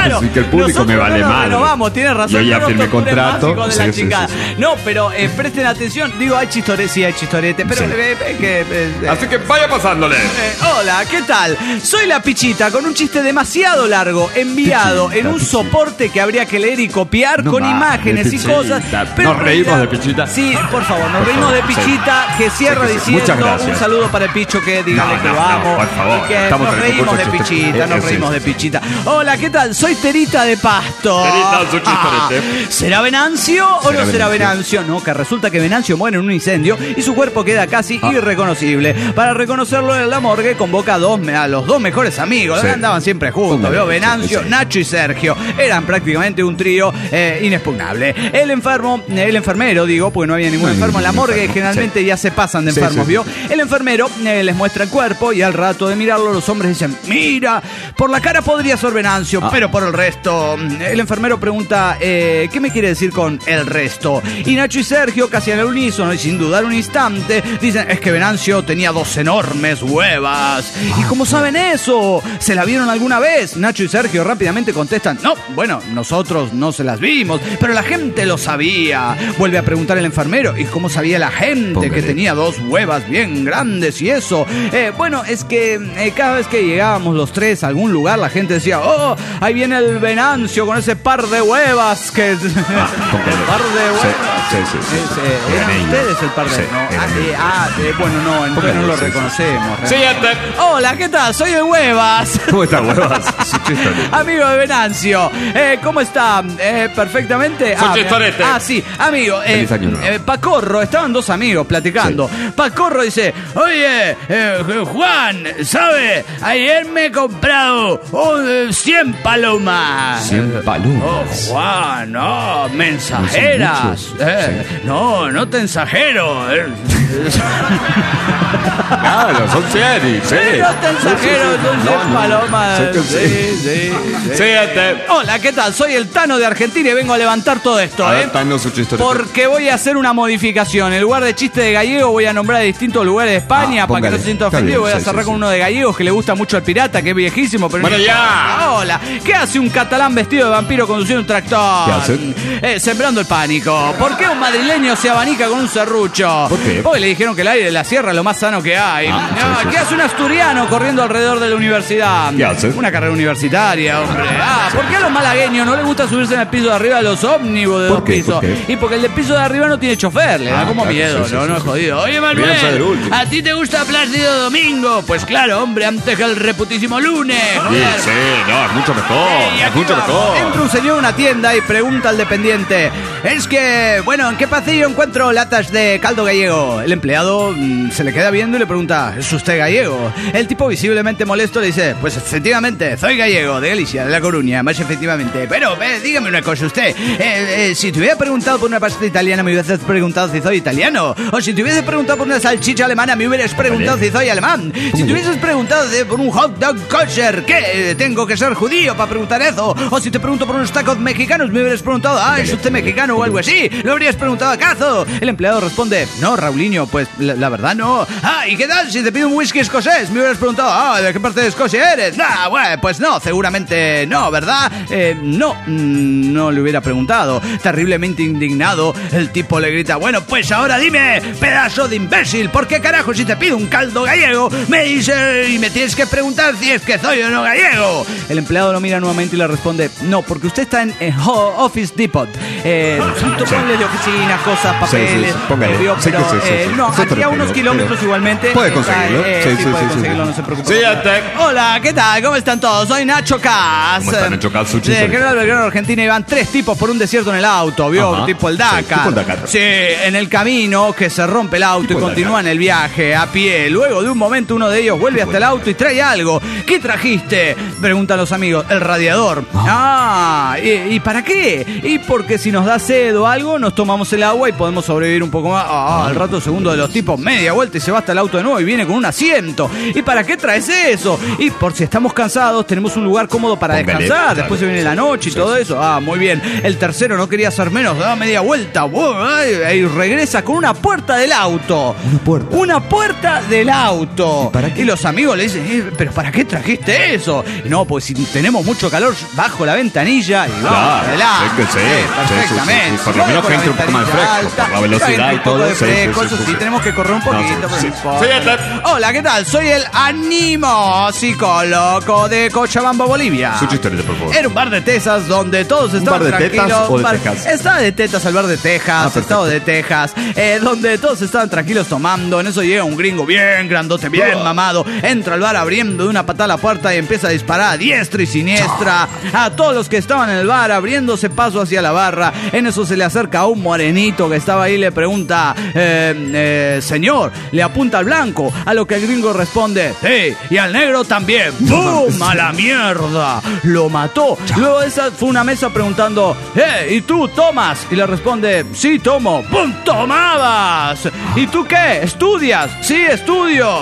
Speaker 2: claro,
Speaker 4: sí, que el público me vale
Speaker 2: no
Speaker 4: mal.
Speaker 2: No, vamos, tienes razón.
Speaker 4: Yo ya
Speaker 2: no
Speaker 4: firmé contrato.
Speaker 2: De
Speaker 4: Sí,
Speaker 2: la
Speaker 4: sí,
Speaker 2: chingada.
Speaker 4: sí, sí.
Speaker 2: No, pero eh, presten atención. Digo, hay chistorete, sí hay chistorete, pero
Speaker 4: Sí.
Speaker 2: eh, eh, que... eh,
Speaker 4: Así que vaya pasándole.
Speaker 2: Eh, hola, ¿qué tal? Soy la Pichita con un chiste demasiado largo enviado
Speaker 4: Pichita,
Speaker 2: en un
Speaker 4: Pichita.
Speaker 2: soporte que habría que leer y copiar
Speaker 4: No
Speaker 2: con
Speaker 4: mames,
Speaker 2: imágenes y
Speaker 4: Pichita.
Speaker 2: cosas.
Speaker 4: Nos
Speaker 2: en
Speaker 4: reímos
Speaker 2: realidad-
Speaker 4: de Pichita.
Speaker 2: Sí, por favor, nos
Speaker 4: Por
Speaker 2: reímos
Speaker 4: favor,
Speaker 2: de Pichita que cierra
Speaker 4: Sí, sí, sí.
Speaker 2: diciendo
Speaker 4: Muchas gracias.
Speaker 2: un saludo para el Picho que dígale
Speaker 4: No,
Speaker 2: que
Speaker 4: no,
Speaker 2: lo
Speaker 4: no,
Speaker 2: amo.
Speaker 4: por favor,
Speaker 2: Y que
Speaker 4: estamos
Speaker 2: nos
Speaker 4: en el
Speaker 2: reímos
Speaker 4: concurso
Speaker 2: de
Speaker 4: chiste.
Speaker 2: Pichita,
Speaker 4: Eh,
Speaker 2: nos
Speaker 4: sí,
Speaker 2: reímos
Speaker 4: sí,
Speaker 2: de
Speaker 4: sí.
Speaker 2: Pichita. Hola, ¿qué tal? Soy Terita de Pasto.
Speaker 4: Terita, su chiste,
Speaker 2: Ah,
Speaker 4: Terita.
Speaker 2: ¿será Venancio o
Speaker 4: ¿Será
Speaker 2: no será
Speaker 4: Venancio?
Speaker 2: Venancio? No, que resulta que Venancio muere en un incendio y su cuerpo queda casi
Speaker 4: Ah.
Speaker 2: irreconocible. Para reconocerlo en la morgue convoca a, dos, a los dos mejores amigos.
Speaker 4: Sí.
Speaker 2: Andaban siempre juntos,
Speaker 4: Póngale,
Speaker 2: ¿vio?
Speaker 4: sí,
Speaker 2: Venancio,
Speaker 4: sí.
Speaker 2: Nacho y Sergio. Eran prácticamente un trío eh, inexpugnable. El enfermo, el enfermero, digo, porque no había ningún
Speaker 4: No hay
Speaker 2: enfermo en la
Speaker 4: ningún
Speaker 2: morgue,
Speaker 4: enfermo,
Speaker 2: generalmente
Speaker 4: sí.
Speaker 2: ya se pasan de
Speaker 4: Sí,
Speaker 2: enfermos,
Speaker 4: sí,
Speaker 2: ¿vio?
Speaker 4: sí.
Speaker 2: El enfermero eh, les muestra el cuerpo y al rato de mirarlo los hombres dicen, mira, por la cara podría ser Venancio,
Speaker 4: Ah.
Speaker 2: pero por el resto... El enfermero pregunta, eh, ¿qué me quiere decir con el resto? Y Nacho y Sergio, casi al unísono y sin dudar un instante, dicen, es que Venancio tenía dos enormes huevas. ¿Y cómo saben eso? ¿Se la vieron alguna vez? Nacho y Sergio rápidamente contestan, no, bueno, nosotros no se las vimos, pero la gente lo sabía. Vuelve a preguntar el enfermero, ¿y cómo sabía la gente
Speaker 4: Póngale.
Speaker 2: que tenía dos huevas bien grandes y eso? Eh, bueno, es que eh, cada vez que llegábamos los tres a algún lugar, la gente decía, oh, ahí viene el Venancio con ese par de huevas que... el
Speaker 4: póngale.
Speaker 2: par de huevas...
Speaker 4: Sí, sí, sí.
Speaker 2: Es, eh,
Speaker 4: Eran
Speaker 2: ¿Eran
Speaker 4: ellos.
Speaker 2: ustedes el par de
Speaker 4: Sí,
Speaker 2: no, ah,
Speaker 4: eran
Speaker 2: eh,
Speaker 4: ellos.
Speaker 2: ah, eh, bueno, no, entonces no lo
Speaker 4: Sí, sí.
Speaker 2: reconocemos.
Speaker 4: Siguiente.
Speaker 2: Hola, ¿qué tal? Soy el Huevas.
Speaker 4: ¿Cómo está, huevas? Su chiste.
Speaker 2: Amigo de Venancio, eh, ¿cómo está? Eh, ¿Perfectamente?
Speaker 4: Su
Speaker 2: Ah,
Speaker 4: chistorete.
Speaker 2: ah, sí, amigo. Eh,
Speaker 4: Feliz año nuevo.
Speaker 2: eh, Pacorro, estaban dos amigos platicando. Pacorro dice, oye, eh, Juan, ¿sabe? Ayer me he comprado un, eh, cien palomas.
Speaker 4: Cien
Speaker 2: Oh,
Speaker 4: palomas.
Speaker 2: Juan, no, mensajeras.
Speaker 4: No son muchos.
Speaker 2: Eh, No, no te ensajero. eh.
Speaker 4: Claro, son cien. Sí.
Speaker 2: Eh, No te ensajero, son
Speaker 4: No,
Speaker 2: cien
Speaker 4: no.
Speaker 2: palomas.
Speaker 4: Son
Speaker 2: Sí, sí, sí.
Speaker 4: Siguiente.
Speaker 2: Hola, ¿qué tal? Soy el Tano de Argentina y vengo a levantar todo esto,
Speaker 4: A
Speaker 2: ¿eh?
Speaker 4: ver, Tano, su chiste.
Speaker 2: Porque voy a hacer una modificación. En lugar de chiste de gallego, voy a nombrar a distintos lugares de España
Speaker 4: Ah,
Speaker 2: para que no
Speaker 4: póngale.
Speaker 2: se sienta
Speaker 4: Está
Speaker 2: ofendido.
Speaker 4: bien,
Speaker 2: Voy a
Speaker 4: sí,
Speaker 2: cerrar
Speaker 4: sí,
Speaker 2: con
Speaker 4: sí.
Speaker 2: uno de gallegos que le gusta mucho al pirata, que es viejísimo, pero
Speaker 4: Bueno,
Speaker 2: no-
Speaker 4: ya.
Speaker 2: Hola, ¿qué hace un catalán vestido de vampiro conduciendo un tractor?
Speaker 4: ¿Qué hace?
Speaker 2: Eh, sembrando el pánico. ¿Por qué un madrileño se abanica con un serrucho?
Speaker 4: ¿Por qué?
Speaker 2: Porque le dijeron que el aire de la sierra es lo más sano que hay.
Speaker 4: Ah,
Speaker 2: No,
Speaker 4: sí, sí,
Speaker 2: ¿Qué
Speaker 4: sí.
Speaker 2: hace un asturiano corriendo alrededor de la universidad?
Speaker 4: ¿Qué hace?
Speaker 2: Una carrera universitaria, hombre. Ah, ¿por qué a los malagueños no les gusta subirse en el piso de arriba de los ómnibus de
Speaker 4: ¿Por
Speaker 2: dos
Speaker 4: qué?
Speaker 2: pisos?
Speaker 4: ¿Por qué?
Speaker 2: Y porque el de piso de arriba no tiene chofer, le da
Speaker 4: Ah,
Speaker 2: como
Speaker 4: claro,
Speaker 2: miedo,
Speaker 4: sí, sí,
Speaker 2: no,
Speaker 4: sí,
Speaker 2: no es
Speaker 4: sí.
Speaker 2: jodido. Oye,
Speaker 4: Bien ser el
Speaker 2: Manuel,
Speaker 4: último.
Speaker 2: ¿a ti te gusta Plácido Domingo? Pues claro, hombre, antes que el reputísimo lunes.
Speaker 4: Sí,
Speaker 2: joder.
Speaker 4: sí, no, es mucho mejor.
Speaker 2: Y
Speaker 4: Es
Speaker 2: aquí
Speaker 4: mucho
Speaker 2: vamos.
Speaker 4: mejor.
Speaker 2: Entra un señor a una tienda y pregunta al dependiente, es que, bueno, ¿en qué pasillo encuentro latas de caldo gallego? El empleado mm, se le queda viendo y le pregunta, ¿es usted gallego? El tipo visiblemente molesto le dice, pues efectivamente, soy gallego, de Galicia, de La Coruña, más efectivamente. Pero, eh, dígame una cosa usted, eh, eh, si te hubiera preguntado por una pasta italiana, me hubieras preguntado si soy italiano. O si te hubiese preguntado por una salchicha alemana, me hubieras preguntado si soy alemán. Si te hubieses preguntado de- por un hot dog kosher, ¿qué? ¿Tengo que ser judío para preguntar eso? O si te pregunto por unos tacos mexicanos, me hubieras preguntado, ah, ¿es usted mexicano o algo así? ¿Lo habrías preguntado acaso? El empleado responde, no, Raulinho, pues la, la verdad no. Ah, ¿y qué tal si te pido un whisky escocés? Me hubieras preguntado, ah, ¿de qué parte de Escocia eres? Nah, bueno, pues no, seguramente no, ¿verdad? Eh, no, mm, no le hubiera preguntado. Terriblemente indignado, el tipo le grita, bueno, pues ahora dime, pedazo de imbécil, ¿por qué carajo si te pido un caldo gallego me dice y me tienes que preguntar si es que soy o no gallego? El empleado lo mira nuevamente y le responde, no, porque usted está en eh, Ho- Office Depot. Eh, tú ponle de oficinas, cosas, papeles,
Speaker 4: Sí, sí, sí, póngale.
Speaker 2: vio,
Speaker 4: Sí,
Speaker 2: pero
Speaker 4: que sí, sí,
Speaker 2: eh,
Speaker 4: sí.
Speaker 2: no,
Speaker 4: Eso te
Speaker 2: aquí a
Speaker 4: lo
Speaker 2: unos
Speaker 4: pido,
Speaker 2: kilómetros
Speaker 4: pero-
Speaker 2: igualmente.
Speaker 4: Puede
Speaker 2: está,
Speaker 4: conseguirlo.
Speaker 2: eh,
Speaker 4: Sí,
Speaker 2: sí,
Speaker 4: sí,
Speaker 2: puede
Speaker 4: sí, sí,
Speaker 2: conseguirlo,
Speaker 4: sí.
Speaker 2: no se preocupe.
Speaker 4: Siguiente.
Speaker 2: Hola, ¿qué tal? ¿Cómo están todos? Soy Nacho Cas.
Speaker 4: ¿Cómo está Nacho Cas? Su chiste.
Speaker 2: De General Belgrano, Argentina, y van tres tipos por un desierto en el auto, ¿vio?
Speaker 4: Ajá.
Speaker 2: Tipo el
Speaker 4: Sí,
Speaker 2: Dakar.
Speaker 4: tipo el Dakar.
Speaker 2: Sí, en el camino que se rompe el auto
Speaker 4: Tipo
Speaker 2: y
Speaker 4: el
Speaker 2: continúan
Speaker 4: Dakar.
Speaker 2: el viaje a pie. Luego de un momento uno de ellos vuelve hasta el auto y trae algo. ¿Qué trajiste? Preguntan los amigos. El radiador. Ah, ¿y, y para qué? Y porque si nos da sed o algo, nos tomamos el agua y podemos sobrevivir un poco más. Ah, al rato segundo de los tipos, media vuelta y se va hasta el auto de nuevo y viene con un asiento. ¿Y para qué traes eso? Y por si estamos cansados, tenemos un lugar cómodo para
Speaker 4: Póngale,
Speaker 2: descansar.
Speaker 4: claro.
Speaker 2: Después se viene la noche y
Speaker 4: Sí,
Speaker 2: todo
Speaker 4: sí,
Speaker 2: eso. Ah, muy bien. El tercero no quería hacer menos, da media vuelta. Y regresa con una puerta del auto.
Speaker 4: Una puerta.
Speaker 2: Una puerta del auto.
Speaker 4: ¿Y para qué?
Speaker 2: Y los amigos le dicen, eh, ¿pero para qué trajiste eso? Y no, pues si tenemos mucho calor, bajo la ventanilla y vamos
Speaker 4: Claro,
Speaker 2: adelante.
Speaker 4: sí que sí,
Speaker 2: Eh,
Speaker 4: sí, sí,
Speaker 2: perfectamente.
Speaker 4: sí, sí. Por lo menos
Speaker 2: Con
Speaker 4: que entre un poco más
Speaker 2: ventanilla
Speaker 4: fresco,
Speaker 2: alta,
Speaker 4: por la velocidad
Speaker 2: que entre
Speaker 4: y
Speaker 2: un poco
Speaker 4: todo,
Speaker 2: de
Speaker 4: sí, sí,
Speaker 2: fresco,
Speaker 4: sí,
Speaker 2: eso
Speaker 4: sí,
Speaker 2: sí,
Speaker 4: sí.
Speaker 2: tenemos que correr un
Speaker 4: No,
Speaker 2: poquito,
Speaker 4: sí,
Speaker 2: pero
Speaker 4: sí.
Speaker 2: no importa.
Speaker 4: Siguiente.
Speaker 2: Hola, ¿qué tal? Soy el Animo Psicólogo de Cochabamba, Bolivia.
Speaker 4: Su chiste, por favor.
Speaker 2: Era un bar de Texas donde todos estaban
Speaker 4: bar de tetas
Speaker 2: tranquilos.
Speaker 4: o de
Speaker 2: Bar-
Speaker 4: Texas?
Speaker 2: Estaba de tetas al bar de Texas,
Speaker 4: Ah, perfecto.
Speaker 2: estado de Texas, eh, donde todos estaban tranquilos tomando. En eso llega un gringo bien grandote, bien mamado. Entra al bar abriendo de una patada la puerta y empieza a disparar a diestra y siniestra a todos los que estaban en el bar, abriéndose paso hacia la barra. En eso se le acerca a un morenito que estaba ahí y le pregunta, eh, eh, señor, le apunta al blanco. A lo que el gringo responde, sí, y al negro también. ¡Bum! ¡A la mierda! Lo mató. Luego esa fue una mesa preguntando, eh, ¿y tú tomas? Y le responde, sí, tomo. ¡Pum! ¡Tomabas! ¿Y tú qué? ¿Estudias? Sí, estudio.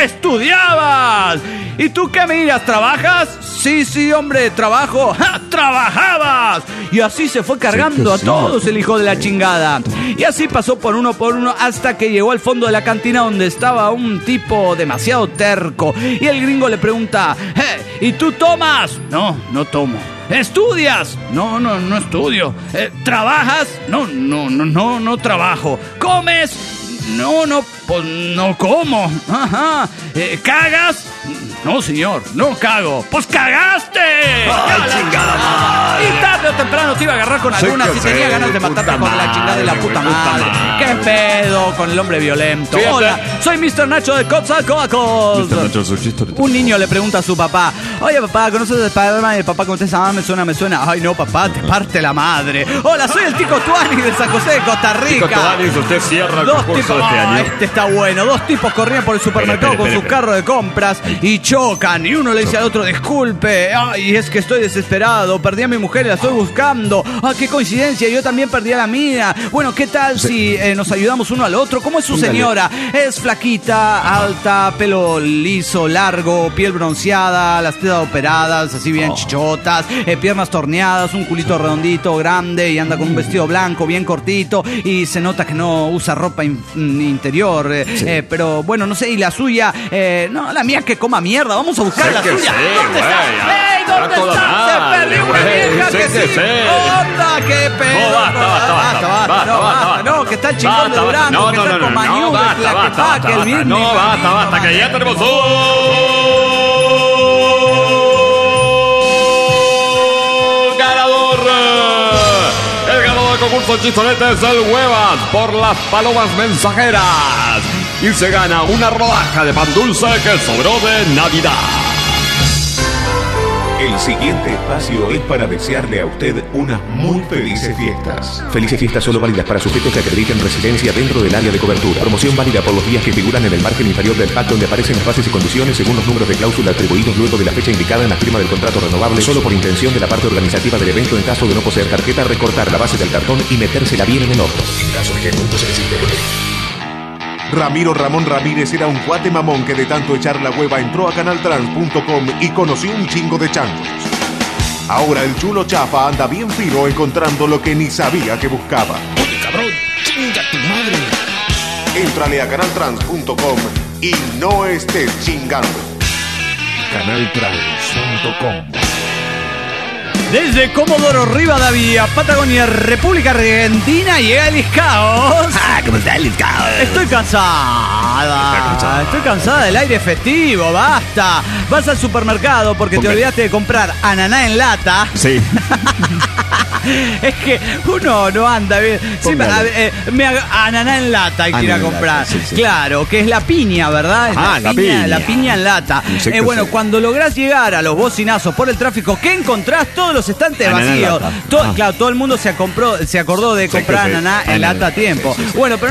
Speaker 2: ¡Estudiabas! ¿Y tú qué miras? ¿Trabajas? Sí, sí, hombre, trabajo. ¡Ja! ¡Trabajabas! Y así se fue cargando a
Speaker 4: Sí,
Speaker 2: todos
Speaker 4: sí.
Speaker 2: el hijo de la chingada. Y así pasó por uno por uno hasta que llegó al fondo de la cantina donde estaba un tipo demasiado terco. Y el gringo le pregunta, eh, ¿y tú tomas? No, no tomo. ¿Estudias? No, no, no estudio. Eh, ¿Trabajas? No, no, no, no, no trabajo. ¿Comes? No, no, pues no como. Ajá. Eh, ¿Cagas? No, señor, no cago. ¡Pues cagaste!
Speaker 4: ¡Ay, chingada madre!
Speaker 2: Y tarde o temprano te iba a agarrar con
Speaker 4: Sí
Speaker 2: alguna
Speaker 4: que
Speaker 2: si tenía
Speaker 4: sí,
Speaker 2: ganas de
Speaker 4: puta
Speaker 2: matarte con la chingada de la
Speaker 4: madre,
Speaker 2: puta
Speaker 4: puta
Speaker 2: madre.
Speaker 4: madre.
Speaker 2: ¿Qué pedo con el hombre violento?
Speaker 4: Fíjate.
Speaker 2: Hola, soy mister Nacho de Coatzacoalcos.
Speaker 4: mister Nacho, su chiste.
Speaker 2: Un niño le pregunta a su papá, oye papá, ¿conoces a Spider-Man? Y el papá contesta, ah, me suena, me suena. Ay no, papá, te parte la madre. Hola, soy el Tico Tuani de San José de Costa Rica.
Speaker 4: Tico Tuanis, usted cierra el
Speaker 2: Dos
Speaker 4: concurso
Speaker 2: tipos,
Speaker 4: de este
Speaker 2: ah,
Speaker 4: año.
Speaker 2: este está bueno. Dos tipos corrían por el supermercado
Speaker 4: Espere, espere,
Speaker 2: con su
Speaker 4: espere.
Speaker 2: carro de compras y chocan. Y uno le dice al otro, disculpe, ay, es que estoy desesperado. Perdí a mi mujer y la estoy buscando. Ah, qué coincidencia, yo también perdí a la mía. Bueno, ¿qué tal si eh, nos ayudamos uno al otro? ¿Cómo es su
Speaker 4: Póngale.
Speaker 2: señora? Es flaquita, alta, pelo liso, largo, piel bronceada, las tetas operadas, así bien chichotas, eh, piernas torneadas, un culito redondito, grande y anda con un vestido blanco bien cortito y se nota que no usa ropa in- interior. eh, eh, pero bueno, no sé, y la suya, eh, no, la mía que coma mierda. Vamos a buscar
Speaker 4: Sé
Speaker 2: la
Speaker 4: que
Speaker 2: suya.
Speaker 4: sí,
Speaker 2: ¿Dónde está?
Speaker 4: güey,
Speaker 2: ¡Ey, dónde
Speaker 4: está toda
Speaker 2: está! Se
Speaker 4: madre,
Speaker 2: perdió una
Speaker 4: güey,
Speaker 2: vieja
Speaker 4: sé
Speaker 2: que
Speaker 4: que
Speaker 2: sí.
Speaker 4: sí.
Speaker 2: ¡Onda, qué pedo!
Speaker 4: No, basta, basta, basta,
Speaker 2: basta,
Speaker 4: basta,
Speaker 2: no,
Speaker 4: basta,
Speaker 2: basta, no, que está el chingón de
Speaker 4: Basta,
Speaker 2: Durango,
Speaker 4: no,
Speaker 2: que
Speaker 4: no,
Speaker 2: está el
Speaker 4: no, no,
Speaker 2: Comañú,
Speaker 4: no,
Speaker 2: que
Speaker 4: basta,
Speaker 2: la que
Speaker 4: basta,
Speaker 2: pa,
Speaker 4: basta,
Speaker 2: que el
Speaker 4: basta,
Speaker 2: Birni,
Speaker 4: no,
Speaker 2: el
Speaker 4: basta,
Speaker 2: Birni,
Speaker 4: basta, que ya
Speaker 2: no,
Speaker 4: tenemos
Speaker 2: no.
Speaker 4: un ganador. El ganador del concurso Chistonete es el Huevas por las palomas mensajeras. Y se gana una rodaja de pan dulce que sobró de Navidad.
Speaker 1: El siguiente espacio es para desearle a usted unas muy felices fiestas. Felices fiestas solo válidas para sujetos que acrediten residencia dentro del área de cobertura. Promoción válida por los días que figuran en el margen inferior del pack donde aparecen las bases y condiciones según los números de cláusula atribuidos luego de la fecha indicada en la firma del contrato renovable, solo por intención de la parte organizativa del evento. En caso de no poseer tarjeta, recortar la base del cartón y metérsela bien en el orto. En caso de que el punto se necesite. Ramiro Ramón Ramírez era un cuate mamón que de tanto echar la hueva entró a canal trans punto com y conoció un chingo de changos. Ahora el chulo chafa anda bien fino encontrando lo que ni sabía que buscaba.
Speaker 6: Oye, cabrón, chinga tu madre.
Speaker 1: Éntrale a canal trans punto com y no estés chingando.
Speaker 6: canal trans punto com.
Speaker 2: Desde Comodoro Rivadavia, Patagonia, República Argentina, llega el Caos.
Speaker 6: Ah, ¿cómo está el caos?
Speaker 2: Estoy cansada. Estoy cansada del aire festivo, basta. Vas al supermercado porque te
Speaker 4: Póngale.
Speaker 2: olvidaste de comprar ananá en lata.
Speaker 4: Sí.
Speaker 2: Es que uno no anda bien. Sí,
Speaker 4: Póngale.
Speaker 2: a ver, eh, me haga- ananá en lata hay que ir a
Speaker 4: Ananá en
Speaker 2: comprar.
Speaker 4: lata, sí, sí.
Speaker 2: Claro, que es la piña, ¿verdad? Es
Speaker 4: Ah, la piña.
Speaker 2: La piña en lata.
Speaker 4: Sí,
Speaker 2: Eh,
Speaker 4: que
Speaker 2: bueno,
Speaker 4: sí.
Speaker 2: cuando lográs llegar a los bocinazos por el tráfico, ¿qué encontrás? Todos los estantes
Speaker 4: Ananá en
Speaker 2: vacíos.
Speaker 4: lata.
Speaker 2: To-
Speaker 4: Ah.
Speaker 2: Claro, todo el mundo se compró, se acordó de
Speaker 4: Sí,
Speaker 2: comprar
Speaker 4: que sí.
Speaker 2: ananá en
Speaker 4: Ananá.
Speaker 2: lata a tiempo.
Speaker 4: Sí, sí, sí.
Speaker 2: Bueno, pero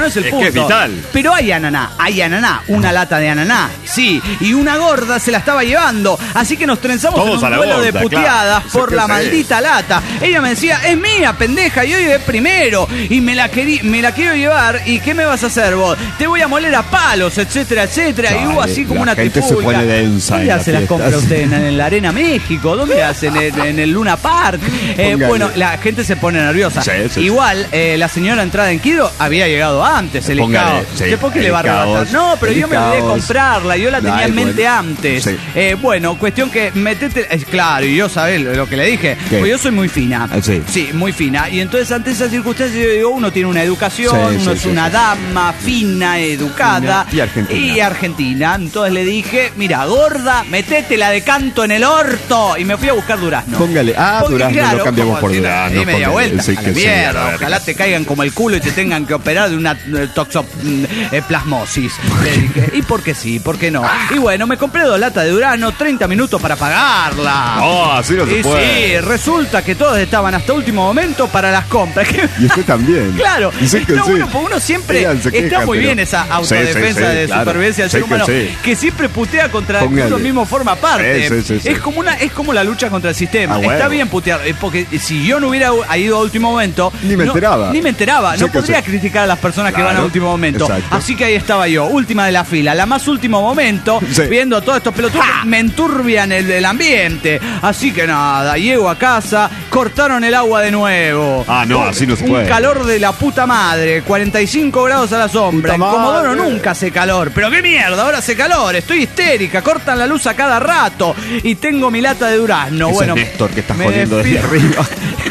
Speaker 2: no es el
Speaker 4: Es
Speaker 2: punto.
Speaker 4: que es vital.
Speaker 2: Pero hay ananá, hay ananá, una lata de ananá, sí, y una gorda se la estaba llevando, así que nos trenzamos
Speaker 4: Todos
Speaker 2: en
Speaker 4: a
Speaker 2: un
Speaker 4: la
Speaker 2: duelo
Speaker 4: gorda,
Speaker 2: de puteadas
Speaker 4: claro.
Speaker 2: por
Speaker 4: Sí,
Speaker 2: la
Speaker 4: sí.
Speaker 2: maldita lata. Ella me decía, es mía, pendeja, y hoy es primero, y me la, querí, me la quiero llevar, ¿y qué me vas a hacer vos? Te voy a moler a palos, etcétera, etcétera, y hubo
Speaker 7: Dale,
Speaker 2: así como
Speaker 7: la
Speaker 2: una
Speaker 7: gente se
Speaker 2: trifulca.
Speaker 7: pone densa en
Speaker 2: ¿Dónde
Speaker 7: la
Speaker 2: se las
Speaker 7: fiesta?
Speaker 2: compra usted? ¿En, en la Arena México? ¿Dónde hacen? ¿En, en el Luna Park? Eh,
Speaker 7: Póngale.
Speaker 2: bueno, la gente se pone nerviosa.
Speaker 7: Sí, sí, sí.
Speaker 2: Igual, eh, la señora entrada en Kido había llegado antes, el
Speaker 7: Póngale,
Speaker 2: Iscao.
Speaker 7: sí,
Speaker 2: ¿Después qué
Speaker 7: el
Speaker 2: le va a
Speaker 7: Iscaos,
Speaker 2: arrebatar? No, pero
Speaker 7: el
Speaker 2: yo me olvidé de
Speaker 7: Iscaos.
Speaker 2: comprarla, yo la tenía
Speaker 7: Ay,
Speaker 2: en mente
Speaker 7: bueno.
Speaker 2: antes.
Speaker 7: Sí.
Speaker 2: Eh, bueno, cuestión que metete, es claro, y yo sabés lo, lo que le dije,
Speaker 7: ¿Qué?
Speaker 2: pues yo soy muy fina.
Speaker 7: Ah, sí.
Speaker 2: Sí, muy fina. Y entonces ante esas circunstancias yo digo, uno tiene una educación,
Speaker 7: Sí,
Speaker 2: uno
Speaker 7: sí,
Speaker 2: es
Speaker 7: sí,
Speaker 2: una
Speaker 7: sí.
Speaker 2: dama fina, educada.
Speaker 7: Y argentina.
Speaker 2: Y argentina. Entonces le dije, mira, gorda, metete la de canto en el orto. Y me fui a buscar durazno.
Speaker 7: Póngale. Ah,
Speaker 2: Porque,
Speaker 7: durazno,
Speaker 2: claro,
Speaker 7: lo cambiamos
Speaker 2: como
Speaker 7: por
Speaker 2: si no,
Speaker 7: durazno,
Speaker 2: y media
Speaker 7: póngale.
Speaker 2: vuelta.
Speaker 7: Sí,
Speaker 2: a la
Speaker 7: que sí,
Speaker 2: mierda,
Speaker 7: a la
Speaker 2: ojalá
Speaker 7: verga.
Speaker 2: te caigan como el culo y te tengan que operar de una eh, toxoplasmosis. Le dije, y por qué sí, por qué no. Y bueno, me compré dos latas de durazno, treinta minutos para pagarla.
Speaker 4: No, así no se
Speaker 2: y
Speaker 4: puede.
Speaker 2: sí, resulta que todos estaban hasta último momento para las compras.
Speaker 7: Y usted también.
Speaker 2: Claro,
Speaker 7: Dice que
Speaker 2: está
Speaker 7: sí.
Speaker 2: bueno, porque uno siempre
Speaker 7: Ella se
Speaker 2: está
Speaker 7: queja,
Speaker 2: muy
Speaker 7: pero-
Speaker 2: bien esa
Speaker 7: Sí,
Speaker 2: autodefensa
Speaker 7: sí, sí,
Speaker 2: de
Speaker 7: claro.
Speaker 2: supervivencia del
Speaker 7: Sí
Speaker 2: ser
Speaker 7: que
Speaker 2: humano,
Speaker 7: sí.
Speaker 2: que siempre putea contra el que
Speaker 7: Póngale.
Speaker 2: uno mismo forma parte.
Speaker 7: Sí, sí, sí, sí.
Speaker 2: Es como una, es como la lucha contra el sistema.
Speaker 7: Ah,
Speaker 2: Está
Speaker 7: bueno.
Speaker 2: bien putear, eh, porque si yo no hubiera ido a último momento,
Speaker 7: Ni me
Speaker 2: no-
Speaker 7: enteraba.
Speaker 2: Ni me enteraba,
Speaker 7: Sí
Speaker 2: no
Speaker 7: que
Speaker 2: podría
Speaker 7: sí.
Speaker 2: criticar a las personas que
Speaker 7: Claro.
Speaker 2: van a último momento.
Speaker 7: Exacto.
Speaker 2: Así que ahí estaba yo, última de la fila, la más último momento,
Speaker 7: Sí.
Speaker 2: viendo todos estos pelotudos que me enturbian el, el ambiente. Así que nada, llego a casa, cortaron el agua de nuevo.
Speaker 4: Ah, no, así no se
Speaker 2: Un
Speaker 4: puede.
Speaker 2: calor de la puta madre, cuarenta y cinco grados a la sombra.
Speaker 7: Puta
Speaker 2: En Comodoro
Speaker 7: madre.
Speaker 2: nunca hace calor. Pero qué mierda, ahora hace calor. Estoy histérica, cortan la luz a cada rato. Y tengo mi lata de durazno.
Speaker 7: Ese
Speaker 2: Bueno,
Speaker 7: es Néstor que está
Speaker 2: me
Speaker 7: jodiendo desde
Speaker 2: despido.
Speaker 7: arriba.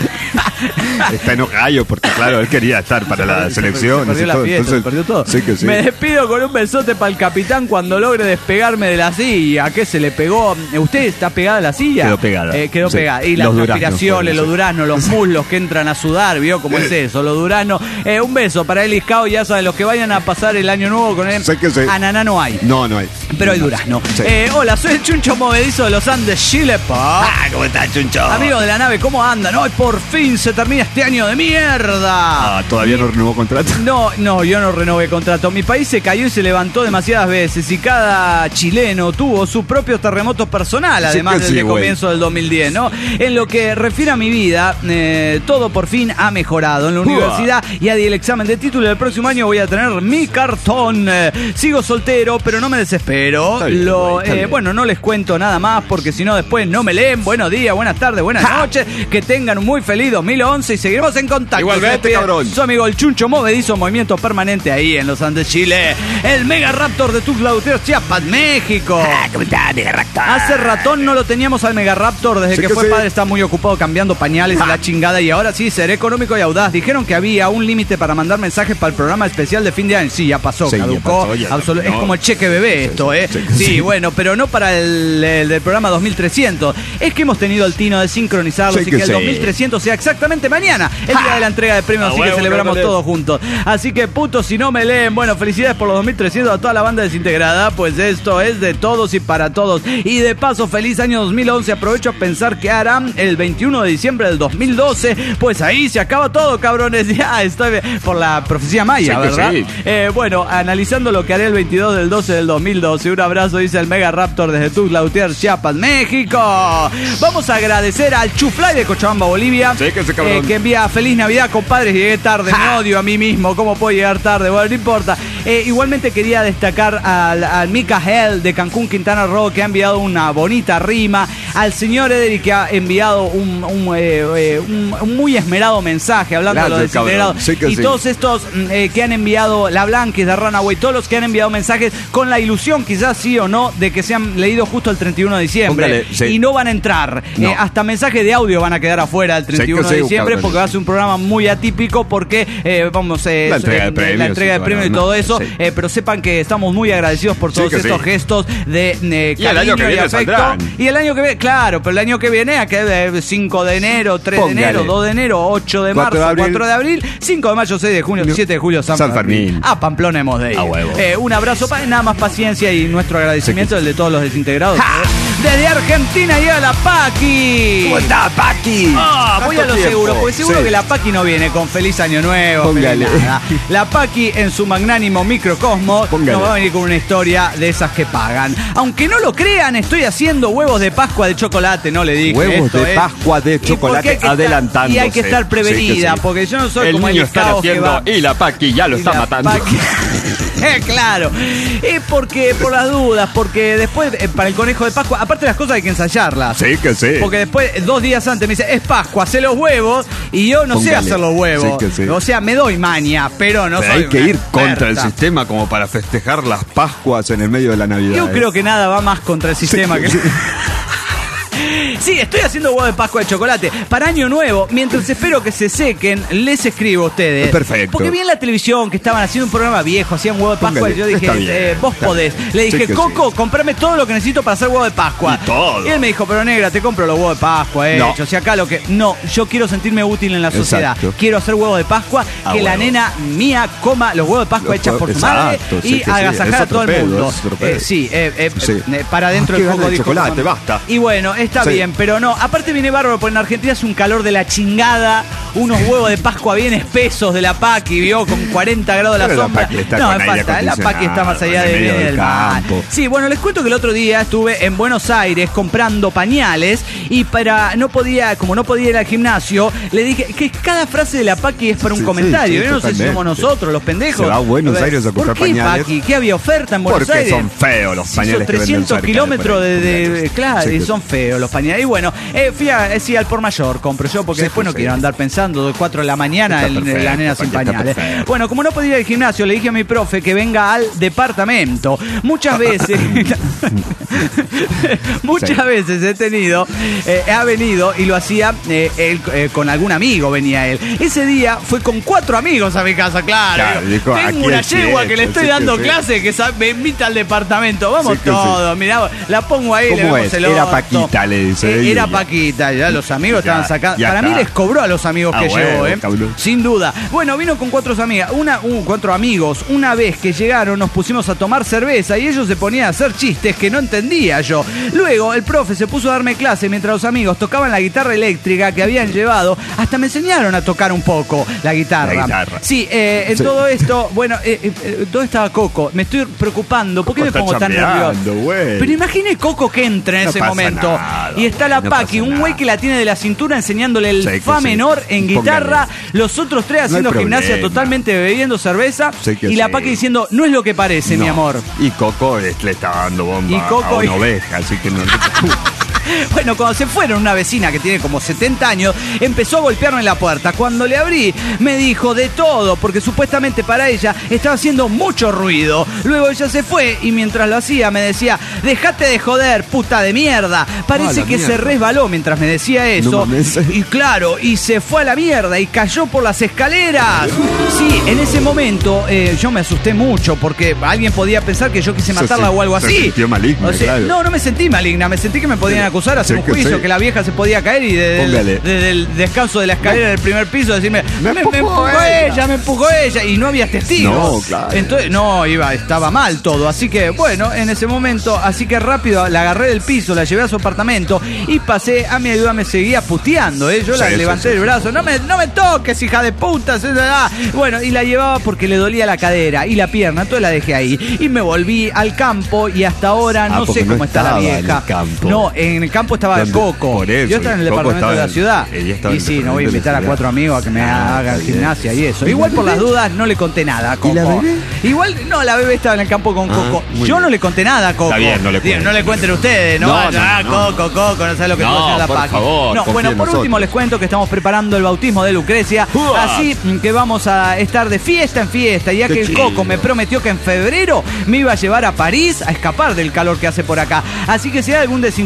Speaker 7: Está enojado porque, claro, él quería estar para la
Speaker 2: Se
Speaker 7: selección.
Speaker 2: perdió la fiesta, se perdió todo.
Speaker 7: Sí que sí.
Speaker 2: Me despido con un besote para el capitán cuando logre despegarme de la silla. ¿Qué se le pegó? ¿Usted está pegada a la silla?
Speaker 7: Quedó pegada.
Speaker 2: Eh, quedó
Speaker 7: Sí.
Speaker 2: pegada. Y las
Speaker 7: Los duraznos
Speaker 2: transpiraciones,
Speaker 7: fueron,
Speaker 2: los
Speaker 7: sí.
Speaker 2: duraznos, los muslos que entran a sudar, ¿vio cómo es eso? Los duraznos. Eh, un beso para el Iscao, ya saben, los que vayan a pasar el año nuevo con él.
Speaker 7: Sé que sí.
Speaker 2: Ananá no hay.
Speaker 7: No, no hay.
Speaker 2: Pero hay durazno.
Speaker 7: Sí.
Speaker 2: Eh, hola, soy el Chuncho Movedizo de los Andes, Chile, pa.
Speaker 7: Ah, ¿cómo está, Chuncho?
Speaker 2: Amigo de la nave, ¿cómo andan? Hoy por fin se termina este año de mierda.
Speaker 7: Ah, todavía no renovó contrato.
Speaker 2: No, no, yo no renové contrato. Mi país se cayó y se levantó demasiadas veces y cada chileno tuvo su propio terremoto personal, además
Speaker 7: que
Speaker 2: del
Speaker 7: sí,
Speaker 2: de
Speaker 7: güey.
Speaker 2: comienzo del dos mil diez, ¿no? En lo que refiere a mi vida, eh, todo por fin ha mejorado. En la universidad ya di el examen de título y el próximo año voy a tener mi cartón. Eh, sigo soltero, pero no me desespero.
Speaker 7: Está bien,
Speaker 2: Lo,
Speaker 7: güey, está
Speaker 2: eh,
Speaker 7: bien.
Speaker 2: bueno, no les cuento nada más porque si no después no me leen. Buenos días, buenas tardes, buenas noches. Que tengan un muy feliz dos mil once y seguiremos en contacto.
Speaker 7: Igualmente,
Speaker 2: Se despide
Speaker 7: cabrón.
Speaker 2: Su amigo el Chuncho Movedizo, movimiento permanente ahí en los Andes, Chile. El Mega Raptor de Tuxtla Gutiérrez, Chiapas, México.
Speaker 6: Ah, ¿cómo está, Mega Raptor?
Speaker 2: Hace ratón no lo teníamos al Mega Raptor. Desde
Speaker 7: Sí
Speaker 2: que
Speaker 7: que
Speaker 2: fue
Speaker 7: sí.
Speaker 2: padre está muy ocupado cambiando pañales y la chingada. Y ahora sí, seré económico y audaz. Dijeron que había un límite para mandar mensajes para el programa especial de fin de año. Sí, ya pasó,
Speaker 7: Sí, ya
Speaker 2: caducó.
Speaker 7: pasó, ya
Speaker 2: Absolu-
Speaker 7: terminó.
Speaker 2: Es como el cheque bebé esto, ¿eh?
Speaker 7: sí,
Speaker 2: Sí,
Speaker 7: sí.
Speaker 2: bueno, pero no para el, el del programa dos mil trescientos. Es que hemos tenido el tino de sincronizarlos
Speaker 7: Sí
Speaker 2: y
Speaker 7: que
Speaker 2: que el
Speaker 7: sí.
Speaker 2: dos mil trescientos sea exactamente mañana, el día de la entrega de premios,
Speaker 4: Ah,
Speaker 2: así que
Speaker 4: huevo,
Speaker 2: celebramos
Speaker 4: cántale.
Speaker 2: todos juntos. Así que, putos, si no me leen, bueno, felicidades por los dos mil trescientos a toda la banda desintegrada, pues esto es de todos y para todos. Y de paso, feliz año dos mil once. Aprovecho a pensar que harán el veintiuno de diciembre del dos mil doce. Pues ahí se acaba todo, cabrones. Ya estoy por la profecía maya,
Speaker 4: Sí que
Speaker 2: ¿verdad?
Speaker 4: sí.
Speaker 2: Eh, bueno, analizando lo que haré el veintidós del doce del dos mil doce. Un abrazo, dice el Mega Raptor desde Tuxtla Gutiérrez, Chiapas, México. Vamos a agradecer al Chuflay de Cochabamba, Bolivia.
Speaker 4: Sí, que ese cabrón.
Speaker 2: eh, que envía feliz Navidad, compadres. Llegué tarde, me odio a mí mismo. ¿Cómo puedo llegar tarde? Bueno, no importa. Eh, igualmente quería destacar al, al Mika Hell de Cancún, Quintana Roo, que ha enviado una bonita rima. Al señor Edric, que ha enviado un, un, eh, eh, un- un muy esmerado mensaje hablando de los
Speaker 7: Gracias, cabrón.
Speaker 2: desintegrados.
Speaker 7: Sí que
Speaker 2: y
Speaker 7: sí.
Speaker 2: todos estos mm, eh, que han enviado la Blanquis de Runaway, todos los que han enviado mensajes con la ilusión, quizás sí o no, de que se han leído justo el treinta y uno de diciembre.
Speaker 7: Póngale, sí.
Speaker 2: Y no van a entrar.
Speaker 7: No.
Speaker 2: Eh, hasta mensajes de audio van a quedar afuera el treinta y uno
Speaker 7: Sí que
Speaker 2: de
Speaker 7: sí,
Speaker 2: diciembre
Speaker 7: cabrones.
Speaker 2: porque va a ser un programa muy atípico porque eh, vamos eh,
Speaker 7: La entrega de
Speaker 2: eh,
Speaker 7: premios
Speaker 2: la entrega
Speaker 7: y
Speaker 2: de
Speaker 7: todo,
Speaker 2: premios y
Speaker 7: ¿no?
Speaker 2: todo eso. eso,
Speaker 7: Sí.
Speaker 2: eh, pero sepan que estamos muy agradecidos por todos
Speaker 7: Sí que
Speaker 2: estos
Speaker 7: sí.
Speaker 2: gestos de eh,
Speaker 7: Y el año
Speaker 2: cariño
Speaker 7: que
Speaker 2: y
Speaker 7: viene
Speaker 2: afecto.
Speaker 7: saldrán.
Speaker 2: Y el año que viene, claro, pero el año que viene, a que cinco de enero, tres
Speaker 7: Póngale.
Speaker 2: de enero, dos de enero, ocho de
Speaker 7: cuatro
Speaker 2: marzo,
Speaker 7: de abril.
Speaker 2: cuatro de abril, cinco de mayo, seis de junio, siete de julio, San,
Speaker 7: San
Speaker 2: Fermín.
Speaker 7: Fermín.
Speaker 2: A Pamplona hemos de ir.
Speaker 7: A huevo.
Speaker 2: Eh, un abrazo, pa- nada más paciencia y nuestro agradecimiento, el de todos los desintegrados. Desde Argentina llega la Paqui.
Speaker 7: ¿Cómo está, Paqui?
Speaker 2: Ah, voy a
Speaker 7: ¿Cuánto
Speaker 2: lo
Speaker 7: tiempo?
Speaker 2: seguro, porque seguro
Speaker 7: Sí.
Speaker 2: que la Paqui no viene con feliz año nuevo, feliz
Speaker 7: Póngale.
Speaker 2: nada. La Paqui en su magnánimo microcosmos
Speaker 7: Póngale.
Speaker 2: nos va a venir con una historia de esas que pagan. Aunque no lo crean, estoy haciendo huevos de Pascua de chocolate, no le dije
Speaker 7: Huevos
Speaker 2: esto,
Speaker 7: de
Speaker 2: ¿eh?
Speaker 7: Pascua de
Speaker 2: Y porque
Speaker 7: chocolate
Speaker 2: hay que estar-
Speaker 7: adelantándose.
Speaker 2: Y hay que estar prevenida,
Speaker 7: Sí que sí.
Speaker 2: porque yo no soy
Speaker 4: El
Speaker 2: como
Speaker 4: niño
Speaker 2: el
Speaker 4: está
Speaker 2: caos que
Speaker 4: haciendo
Speaker 2: va...
Speaker 4: y la Paqui ya lo
Speaker 2: Y
Speaker 4: está
Speaker 2: la
Speaker 4: matando.
Speaker 2: Paqui- Eh, claro, es porque por las dudas, porque después eh, para el conejo de Pascua, aparte las cosas hay que ensayarlas.
Speaker 7: Sí que sí.
Speaker 2: Porque después, dos días antes, me dice, es Pascua, hace los huevos, y yo no sé
Speaker 7: Póngale.
Speaker 2: hacer los huevos.
Speaker 7: Sí que sí.
Speaker 2: O sea, me doy maña, pero no
Speaker 7: Pero
Speaker 2: soy
Speaker 7: hay que
Speaker 2: una
Speaker 7: ir contra el
Speaker 2: experta.
Speaker 7: sistema como para festejar las Pascuas en el medio de la Navidad.
Speaker 2: Yo
Speaker 7: ¿eh?
Speaker 2: creo que nada va más contra el sistema que... Sí, estoy haciendo huevo de Pascua de chocolate. Para Año Nuevo, mientras espero que se sequen, les escribo a ustedes.
Speaker 7: Perfecto.
Speaker 2: Porque vi en la televisión que estaban haciendo un programa viejo, hacían huevo de Pascua,
Speaker 7: Póngale,
Speaker 2: y yo dije,
Speaker 7: está bien,
Speaker 2: eh, vos
Speaker 7: está
Speaker 2: podés.
Speaker 7: bien.
Speaker 2: Le
Speaker 7: Sí
Speaker 2: dije,
Speaker 7: que
Speaker 2: Coco,
Speaker 7: sí.
Speaker 2: comprame todo lo que necesito para hacer huevo de Pascua.
Speaker 7: Y todo.
Speaker 2: Y él me dijo, pero negra, te compro los huevos de Pascua, eh.
Speaker 7: No.
Speaker 2: O sea, acá lo que... No, yo quiero sentirme útil en la sociedad.
Speaker 7: Exacto.
Speaker 2: Quiero hacer huevos de Pascua,
Speaker 7: Ah,
Speaker 2: que la
Speaker 7: huevo.
Speaker 2: nena mía coma los huevos de Pascua
Speaker 7: Los
Speaker 2: hechas por
Speaker 7: huevos-
Speaker 2: su madre
Speaker 7: exacto, sí
Speaker 2: y
Speaker 7: que sí,
Speaker 2: agasajar
Speaker 7: es
Speaker 2: a todo el
Speaker 7: otro pedo,
Speaker 2: mundo.
Speaker 7: es otro pedo.
Speaker 2: Eh, sí, eh, eh,
Speaker 7: Sí.
Speaker 2: eh, para dentro
Speaker 7: Ah,
Speaker 2: del
Speaker 7: qué
Speaker 2: Coco
Speaker 7: gana de
Speaker 2: dijo...
Speaker 7: chocolate,
Speaker 2: "Mamá".
Speaker 7: basta.
Speaker 2: Y bueno, está
Speaker 7: Sí.
Speaker 2: bien, pero no. Aparte viene bárbaro, porque en Argentina hace un calor de la chingada, unos huevos de Pascua bien espesos de la Paqui, vio, con cuarenta grados la
Speaker 7: Pero la
Speaker 2: sombra.
Speaker 7: Paqui está
Speaker 2: no,
Speaker 7: con
Speaker 2: me
Speaker 7: aire
Speaker 2: falta, la Paqui está más allá
Speaker 7: acondicionado,
Speaker 2: de
Speaker 7: en el medio
Speaker 2: del
Speaker 7: del
Speaker 2: mar.
Speaker 7: campo.
Speaker 2: Sí, bueno, les cuento que el otro día estuve en Buenos Aires comprando pañales y para no podía, como no podía ir al gimnasio, le dije que cada frase de la Paqui es para un
Speaker 7: Sí, sí,
Speaker 2: comentario.
Speaker 7: sí,
Speaker 2: Yo no sé si
Speaker 7: totalmente.
Speaker 2: somos nosotros, los pendejos.
Speaker 7: Se va a Buenos
Speaker 2: ver,
Speaker 7: Aires a comprar
Speaker 2: ¿por qué,
Speaker 7: pañales?
Speaker 2: Paqui? ¿Qué había oferta en Buenos
Speaker 7: Porque
Speaker 2: Aires?
Speaker 7: son feos los
Speaker 2: Sí,
Speaker 7: pañales
Speaker 2: son
Speaker 7: que venden
Speaker 2: trescientos
Speaker 7: cerca
Speaker 2: kilómetros
Speaker 7: por ahí,
Speaker 2: de, de-
Speaker 7: pañales.
Speaker 2: claro,
Speaker 7: Sí,
Speaker 2: y
Speaker 7: que-
Speaker 2: son feos los pañales. Y bueno, eh, fui a, eh, sí, al por mayor compro yo, porque
Speaker 7: Sí,
Speaker 2: después no
Speaker 7: sí.
Speaker 2: quiero andar pensando de cuatro de la mañana
Speaker 7: Está
Speaker 2: en, en
Speaker 7: perfecto,
Speaker 2: la nena sin
Speaker 7: Paqui, está
Speaker 2: pañales.
Speaker 7: perfecto.
Speaker 2: Bueno, como no podía ir al gimnasio, le dije a mi profe que venga al departamento. Muchas veces, muchas
Speaker 7: Sí.
Speaker 2: veces he tenido, eh, ha venido y lo hacía eh, él, eh, con algún amigo, venía él. Ese día fue con cuatro amigos a mi casa, claro.
Speaker 7: Claro, dijo,
Speaker 2: Tengo
Speaker 7: aquí
Speaker 2: una
Speaker 7: es
Speaker 2: yegua que le
Speaker 7: cierto,
Speaker 2: estoy
Speaker 7: sí que
Speaker 2: dando
Speaker 7: sí.
Speaker 2: clase que sa- me invita al departamento. Vamos
Speaker 7: Sí que sí.
Speaker 2: todos, mirá, la pongo ahí, le
Speaker 7: ¿Cómo
Speaker 2: vemos
Speaker 7: es?
Speaker 2: el
Speaker 7: Era
Speaker 2: orto.
Speaker 7: Paquita, le dice,
Speaker 2: Eh,
Speaker 7: de
Speaker 2: Era
Speaker 7: Yuya.
Speaker 2: Paquita, ya los amigos
Speaker 7: Ya,
Speaker 2: estaban sacando.
Speaker 7: ya
Speaker 2: Para
Speaker 7: está.
Speaker 2: mí les cobró a los amigos
Speaker 7: Ah,
Speaker 2: que
Speaker 7: bueno,
Speaker 2: llevó, ¿eh?
Speaker 7: cabrón.
Speaker 2: Sin duda. Bueno, vino con cuatro amigas, una, uh, cuatro amigos. Una vez que llegaron, nos pusimos a tomar cerveza y ellos se ponían a hacer chistes que no entendía yo. Luego, el profe se puso a darme clase mientras los amigos tocaban la guitarra eléctrica que habían llevado. Hasta me enseñaron a tocar un poco la guitarra.
Speaker 7: La guitarra.
Speaker 2: Sí, eh, en
Speaker 7: Sí.
Speaker 2: todo esto, bueno, eh, eh, eh, ¿dónde estaba Coco? Me estoy preocupando. ¿Por qué
Speaker 7: Coco
Speaker 2: me
Speaker 7: está
Speaker 2: pongo tan
Speaker 7: chambeando,
Speaker 2: nervioso?
Speaker 7: güey.
Speaker 2: Pero imagine Coco que entra en
Speaker 7: No
Speaker 2: ese
Speaker 7: pasa
Speaker 2: momento.
Speaker 7: nada,
Speaker 2: y está la
Speaker 7: no
Speaker 2: Paqui,
Speaker 7: pasa
Speaker 2: un
Speaker 7: nada.
Speaker 2: güey que la tiene de la cintura enseñándole el
Speaker 7: Sí, que
Speaker 2: fa
Speaker 7: sí.
Speaker 2: menor en
Speaker 7: Póngale.
Speaker 2: guitarra. Los otros tres
Speaker 7: No hay
Speaker 2: haciendo gimnasia
Speaker 7: problema.
Speaker 2: totalmente bebiendo cerveza.
Speaker 7: Sí que
Speaker 2: y la
Speaker 7: sí.
Speaker 2: Paqui diciendo, no es lo que parece, mi
Speaker 7: No.
Speaker 2: amor.
Speaker 7: Y Coco es- le está dando bomba
Speaker 2: Y Coco
Speaker 7: a una
Speaker 2: y-
Speaker 7: oveja, así que no
Speaker 2: Bueno, cuando se fueron, una vecina que tiene como setenta años empezó a golpearme en la puerta. Cuando le abrí, me dijo de todo, porque supuestamente para ella estaba haciendo mucho ruido. Luego ella se fue y mientras lo hacía me decía, dejate de joder, puta de mierda. Parece
Speaker 7: Ah, la
Speaker 2: que se
Speaker 7: mierda.
Speaker 2: resbaló mientras me decía eso.
Speaker 7: No mames.
Speaker 2: Y claro, y se fue a la mierda y cayó por las escaleras. Sí, en ese momento eh, yo me asusté mucho porque alguien podía pensar que yo quise
Speaker 7: Se
Speaker 2: matarla
Speaker 7: sen-
Speaker 2: o algo
Speaker 7: se
Speaker 2: así.
Speaker 7: sintió maligna,
Speaker 2: O sea,
Speaker 7: claro.
Speaker 2: No, no me sentí maligna, me sentí que me podían acusar, hacer
Speaker 7: Sí
Speaker 2: un
Speaker 7: que
Speaker 2: juicio,
Speaker 7: sí.
Speaker 2: que la vieja se podía caer y desde el,
Speaker 7: Póngale.
Speaker 2: desde el descanso de la escalera del primer piso decirme, me,
Speaker 7: Me
Speaker 2: me
Speaker 7: empujó
Speaker 2: empujó
Speaker 7: ella".
Speaker 2: ella, me empujó ella, y no había testigos.
Speaker 7: No, claro.
Speaker 2: Entonces, no, iba, estaba mal todo. Así que, bueno, en ese momento, así que rápido la agarré del piso, la llevé a su apartamento y pasé a mi ayuda, me seguía puteando, ¿eh? Yo la
Speaker 7: Sí, sí,
Speaker 2: levanté
Speaker 7: sí,
Speaker 2: el
Speaker 7: sí.
Speaker 2: brazo, no me, no me toques, hija de puta. sí, sí, ah. Bueno, y la llevaba porque le dolía la cadera y la pierna, entonces la dejé ahí. Y me volví al campo y hasta ahora
Speaker 7: Ah,
Speaker 2: no
Speaker 7: porque
Speaker 2: sé cómo
Speaker 7: no
Speaker 2: está la
Speaker 7: estaba en
Speaker 2: vieja.
Speaker 7: el campo.
Speaker 2: No, en el campo estaba
Speaker 7: ¿Dónde?
Speaker 2: Coco.
Speaker 7: Por eso,
Speaker 2: Yo estaba en el
Speaker 7: Coco
Speaker 2: departamento de la
Speaker 7: estaba en-
Speaker 2: ciudad.
Speaker 7: ella estaba
Speaker 2: Y
Speaker 7: en el
Speaker 2: sí, no voy a
Speaker 7: departamento de la
Speaker 2: invitar a
Speaker 7: ciudad.
Speaker 2: cuatro amigos a que me
Speaker 7: Ah,
Speaker 2: hagan
Speaker 7: está bien.
Speaker 2: gimnasia y eso.
Speaker 7: ¿Y
Speaker 2: Igual
Speaker 7: la
Speaker 2: por las
Speaker 7: bebé?
Speaker 2: dudas no le conté nada a Coco.
Speaker 7: ¿Y la bebé?
Speaker 2: Igual, no, la bebé estaba en el campo con
Speaker 7: Ah,
Speaker 2: Coco.
Speaker 7: muy
Speaker 2: Yo
Speaker 7: bien.
Speaker 2: no le conté nada a Coco.
Speaker 7: Está bien, no le
Speaker 2: Digo,
Speaker 7: cuenten.
Speaker 2: no le cuenten ustedes, ¿no?
Speaker 7: No,
Speaker 2: Vayan,
Speaker 7: no,
Speaker 2: ah,
Speaker 7: no.
Speaker 2: Coco, Coco, no sabe lo que
Speaker 4: No,
Speaker 2: estuvo haciendo la
Speaker 4: por
Speaker 2: Paqui.
Speaker 4: favor,
Speaker 2: No,
Speaker 7: confía
Speaker 2: bueno,
Speaker 7: en
Speaker 2: por último
Speaker 7: nosotros.
Speaker 2: les cuento que estamos preparando el bautismo de Lucrecia.
Speaker 4: ¡Uah!
Speaker 2: Así que vamos a estar de fiesta en fiesta, ya
Speaker 7: Qué
Speaker 2: que el
Speaker 7: chido.
Speaker 2: Coco me prometió que en febrero me iba a llevar a París a escapar del calor que hace por acá. Así que si hay algún desintegrado por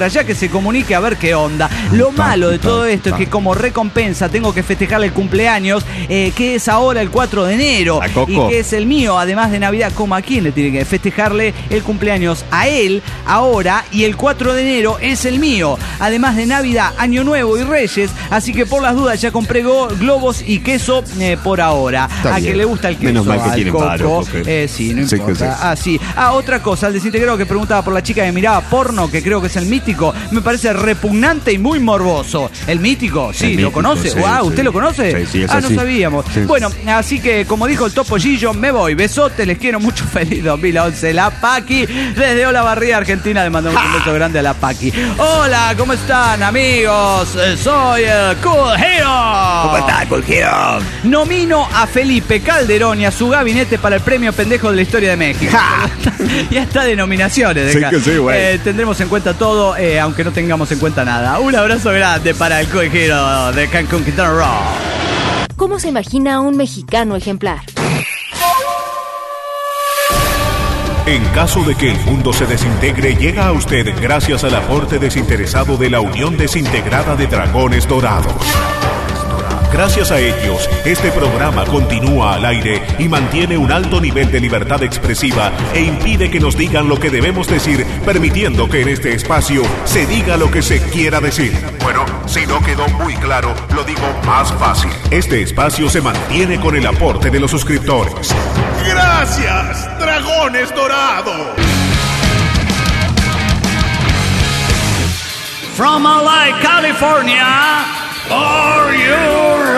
Speaker 2: por allá que se comunique a ver qué onda. Lo malo de todo esto es que como recompensa tengo que festejarle el cumpleaños, eh, que es ahora el cuatro de enero.
Speaker 7: ¿A Coco?
Speaker 2: Y que es el mío, además de Navidad. ¿Cómo a quién le tiene que festejarle el cumpleaños? A él, ahora, y el cuatro de enero es el mío. Además de Navidad, Año Nuevo y Reyes. Así que por las dudas ya compré go- globos y queso eh, por ahora.
Speaker 7: Está
Speaker 2: a
Speaker 7: bien.
Speaker 2: que le gusta el queso.
Speaker 7: Menos mal que
Speaker 2: al
Speaker 7: tienen
Speaker 2: Coco.
Speaker 7: varo, porque-
Speaker 2: Eh, sí, no
Speaker 7: Sí,
Speaker 2: importa.
Speaker 7: que sí.
Speaker 2: Ah, sí. Ah, otra cosa, el desintegrado que preguntaba por la chica que miraba porno, que creo que es el mítico, me parece repugnante y muy morboso. ¿El mítico? Sí,
Speaker 7: El
Speaker 2: ¿lo
Speaker 7: mítico,
Speaker 2: conoce?
Speaker 7: sí,
Speaker 2: Wow,
Speaker 7: sí.
Speaker 2: ¿usted lo conoce?
Speaker 7: Sí, sí, es
Speaker 2: ah,
Speaker 7: así.
Speaker 2: no sabíamos.
Speaker 7: Sí.
Speaker 2: Bueno, así que como dijo el Topo Gillo, me voy. Besote, les quiero mucho. Feliz dos mil once. La Paqui, desde Olavarría, Argentina, le mandamos un beso grande a la Paqui. Hola, ¿cómo están, amigos? Eh, Soy el Cool Hero.
Speaker 6: ¿Cómo estás, Colgeo?
Speaker 2: Nomino a Felipe Calderón y a su gabinete para el premio pendejo de la historia de México. Ya está de nominaciones.
Speaker 7: Sí
Speaker 2: deja.
Speaker 7: que sí, güey.
Speaker 2: Eh, tendremos en cuenta todo, eh, aunque no tengamos en cuenta nada. Un abrazo grande para el Cool Hero de Cancún, Quintana Roo.
Speaker 8: ¿Cómo se imagina a un mexicano ejemplar?
Speaker 1: En caso de que el mundo se desintegre, llega a usted gracias al aporte desinteresado de la Unión Desintegrada de Dragones Dorados. Gracias a ellos, este programa continúa al aire y mantiene un alto nivel de libertad expresiva e impide que nos digan lo que debemos decir, permitiendo que en este espacio se diga lo que se quiera decir. Bueno, si no quedó muy claro, lo digo más fácil. Este espacio se mantiene con el aporte de los suscriptores. ¡Gracias, Dragones Dorados!
Speaker 2: From L A, California, are you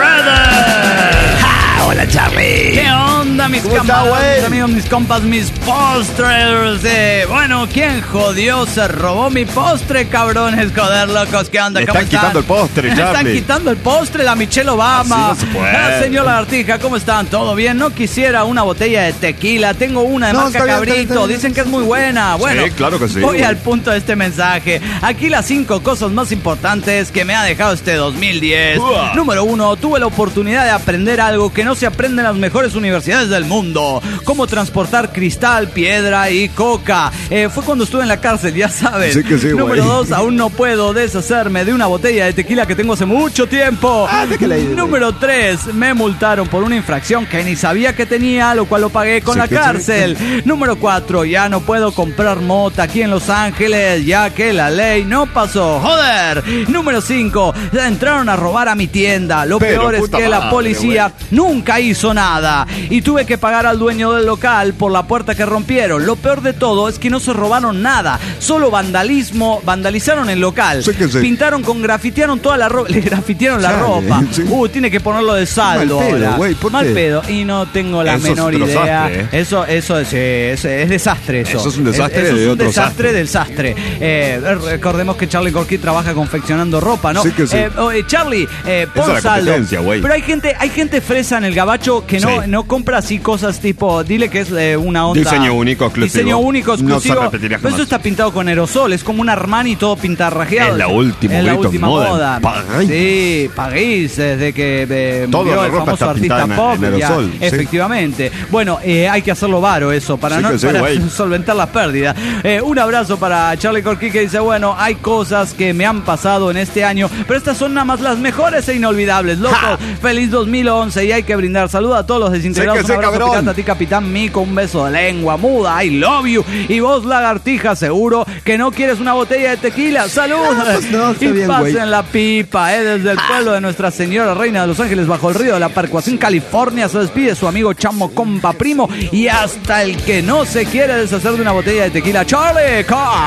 Speaker 2: ready?
Speaker 6: ¡Ah, hola, Charlie!
Speaker 2: ¿Qué onda, mis
Speaker 7: ¿Cómo está,
Speaker 2: camaradas,
Speaker 7: güey?
Speaker 2: mis amigos, mis compas, mis postres? Eh, bueno, ¿quién jodió? Se robó mi postre, cabrones, joder, locos. ¿Qué onda?
Speaker 7: Le
Speaker 2: ¿Cómo
Speaker 7: están quitando el postre,
Speaker 2: Le están
Speaker 7: Charlie.
Speaker 2: quitando el postre, la Michelle Obama.
Speaker 7: Así no se puede.
Speaker 2: Ah, señor Lagartija, ¿cómo están? ¿Todo bien? No quisiera una botella de tequila. Tengo una de
Speaker 7: No,
Speaker 2: marca
Speaker 7: está bien,
Speaker 2: Cabrito.
Speaker 7: está bien, está bien.
Speaker 2: Dicen que es muy buena. Bueno,
Speaker 7: Sí, claro que sí.
Speaker 2: voy al punto de este mensaje. Aquí las cinco cosas más importantes que me ha dejado este dos mil diez.
Speaker 7: Uah.
Speaker 2: Número uno, tuve la oportunidad de aprender algo que no se aprende en las mejores universidades del mundo. Cómo transportar cristal, piedra y coca. Eh, fue cuando estuve en la cárcel, ya sabes.
Speaker 7: Sí que sí,
Speaker 2: Número
Speaker 7: güey.
Speaker 2: dos, aún no puedo deshacerme de una botella de tequila que tengo hace mucho tiempo.
Speaker 7: Ah, déjala ahí, güey.
Speaker 2: Número tres, me multaron por una infracción que ni sabía que tenía, lo cual lo pagué con
Speaker 7: Sí
Speaker 2: la
Speaker 7: que sí.
Speaker 2: cárcel. Número cuatro, ya no puedo comprar mota aquí en Los Ángeles, ya que la ley no pasó. ¡Joder! Número cinco, entraron a robar a mi tienda. Lo
Speaker 7: Pero,
Speaker 2: peor es
Speaker 7: puta
Speaker 2: que la
Speaker 7: madre,
Speaker 2: policía nunca hizo nada. Y tuve que pagar al dueño del local por la puerta que rompieron. Lo peor de todo es que no se robaron nada. Solo vandalismo, vandalizaron el local.
Speaker 7: Sí que sí.
Speaker 2: Pintaron con, grafitearon toda la ropa. Le grafitearon la
Speaker 7: Chale,
Speaker 2: ropa.
Speaker 7: sí.
Speaker 2: Uh, tiene que ponerlo de saldo
Speaker 7: Mal pedo,
Speaker 2: ahora.
Speaker 7: güey, ¿por
Speaker 2: Mal
Speaker 7: qué?
Speaker 2: pedo. Y no tengo la
Speaker 7: Eso es
Speaker 2: menor
Speaker 7: otro
Speaker 2: idea.
Speaker 7: desastre, ¿eh?
Speaker 2: Eso, eso es, eh, es, es desastre eso.
Speaker 7: Eso es un desastre
Speaker 2: eso es
Speaker 7: de
Speaker 2: un
Speaker 7: otro
Speaker 2: desastre
Speaker 7: desastre.
Speaker 2: del sastre. Eh, recordemos que Charlie Corky trabaja confeccionando ropa, ¿no?
Speaker 7: Sí que sí.
Speaker 2: Eh, oh, eh, Charlie, eh, pon
Speaker 7: Esa es la
Speaker 2: saldo.
Speaker 7: competencia, güey.
Speaker 2: Pero hay gente, hay gente fresa en el gabacho que no,
Speaker 7: Sí.
Speaker 2: no compra así cosas tipo, dile que es eh, una onda.
Speaker 7: Diseño único, exclusivo.
Speaker 2: Diseño único,
Speaker 7: No se
Speaker 2: exclusivo.
Speaker 7: repetiría
Speaker 2: Pero
Speaker 7: jamás.
Speaker 2: eso está pintado con aerosol, es como un Armani todo pintarrajeado.
Speaker 7: Es la última,
Speaker 2: Es la
Speaker 7: grito,
Speaker 2: última
Speaker 7: moda.
Speaker 2: moda.
Speaker 7: París.
Speaker 2: Sí, París, desde que eh,
Speaker 7: Toda
Speaker 2: murió
Speaker 7: la
Speaker 2: el
Speaker 7: ropa
Speaker 2: famoso
Speaker 7: está
Speaker 2: artista
Speaker 7: pintada en-
Speaker 2: pop.
Speaker 7: en
Speaker 2: ya,
Speaker 7: aerosol, sí.
Speaker 2: efectivamente. Bueno, eh, hay que hacerlo varo eso, para,
Speaker 7: Sí
Speaker 2: no,
Speaker 7: que sí,
Speaker 2: para
Speaker 7: güey.
Speaker 2: solventar las pérdidas. Eh, un abrazo para Charlie Corky que dice, bueno, hay cosas que me han pasado en este año, pero estas son nada más las mejores e inolvidables. Loco,
Speaker 7: ¡Ja!
Speaker 2: feliz dos mil once y hay que brindar. Saluda a todos los desintegrados.
Speaker 7: Sí que sí,
Speaker 2: un abrazo
Speaker 7: cabrón.
Speaker 2: picante a ti, Capitán Mico, un beso de lengua muda, I love you. Y vos, lagartija, seguro que no quieres una botella de tequila. ¡Salud!
Speaker 7: pues no, está
Speaker 2: y
Speaker 7: bien,
Speaker 2: pasen
Speaker 7: güey.
Speaker 2: la pipa, eh, desde el pueblo de Nuestra Señora Reina de Los Ángeles, bajo el río de la Parcuación, California, se despide su amigo Chamo Compa Primo y hasta el que no se quiere deshacer de una botella de tequila, Charlie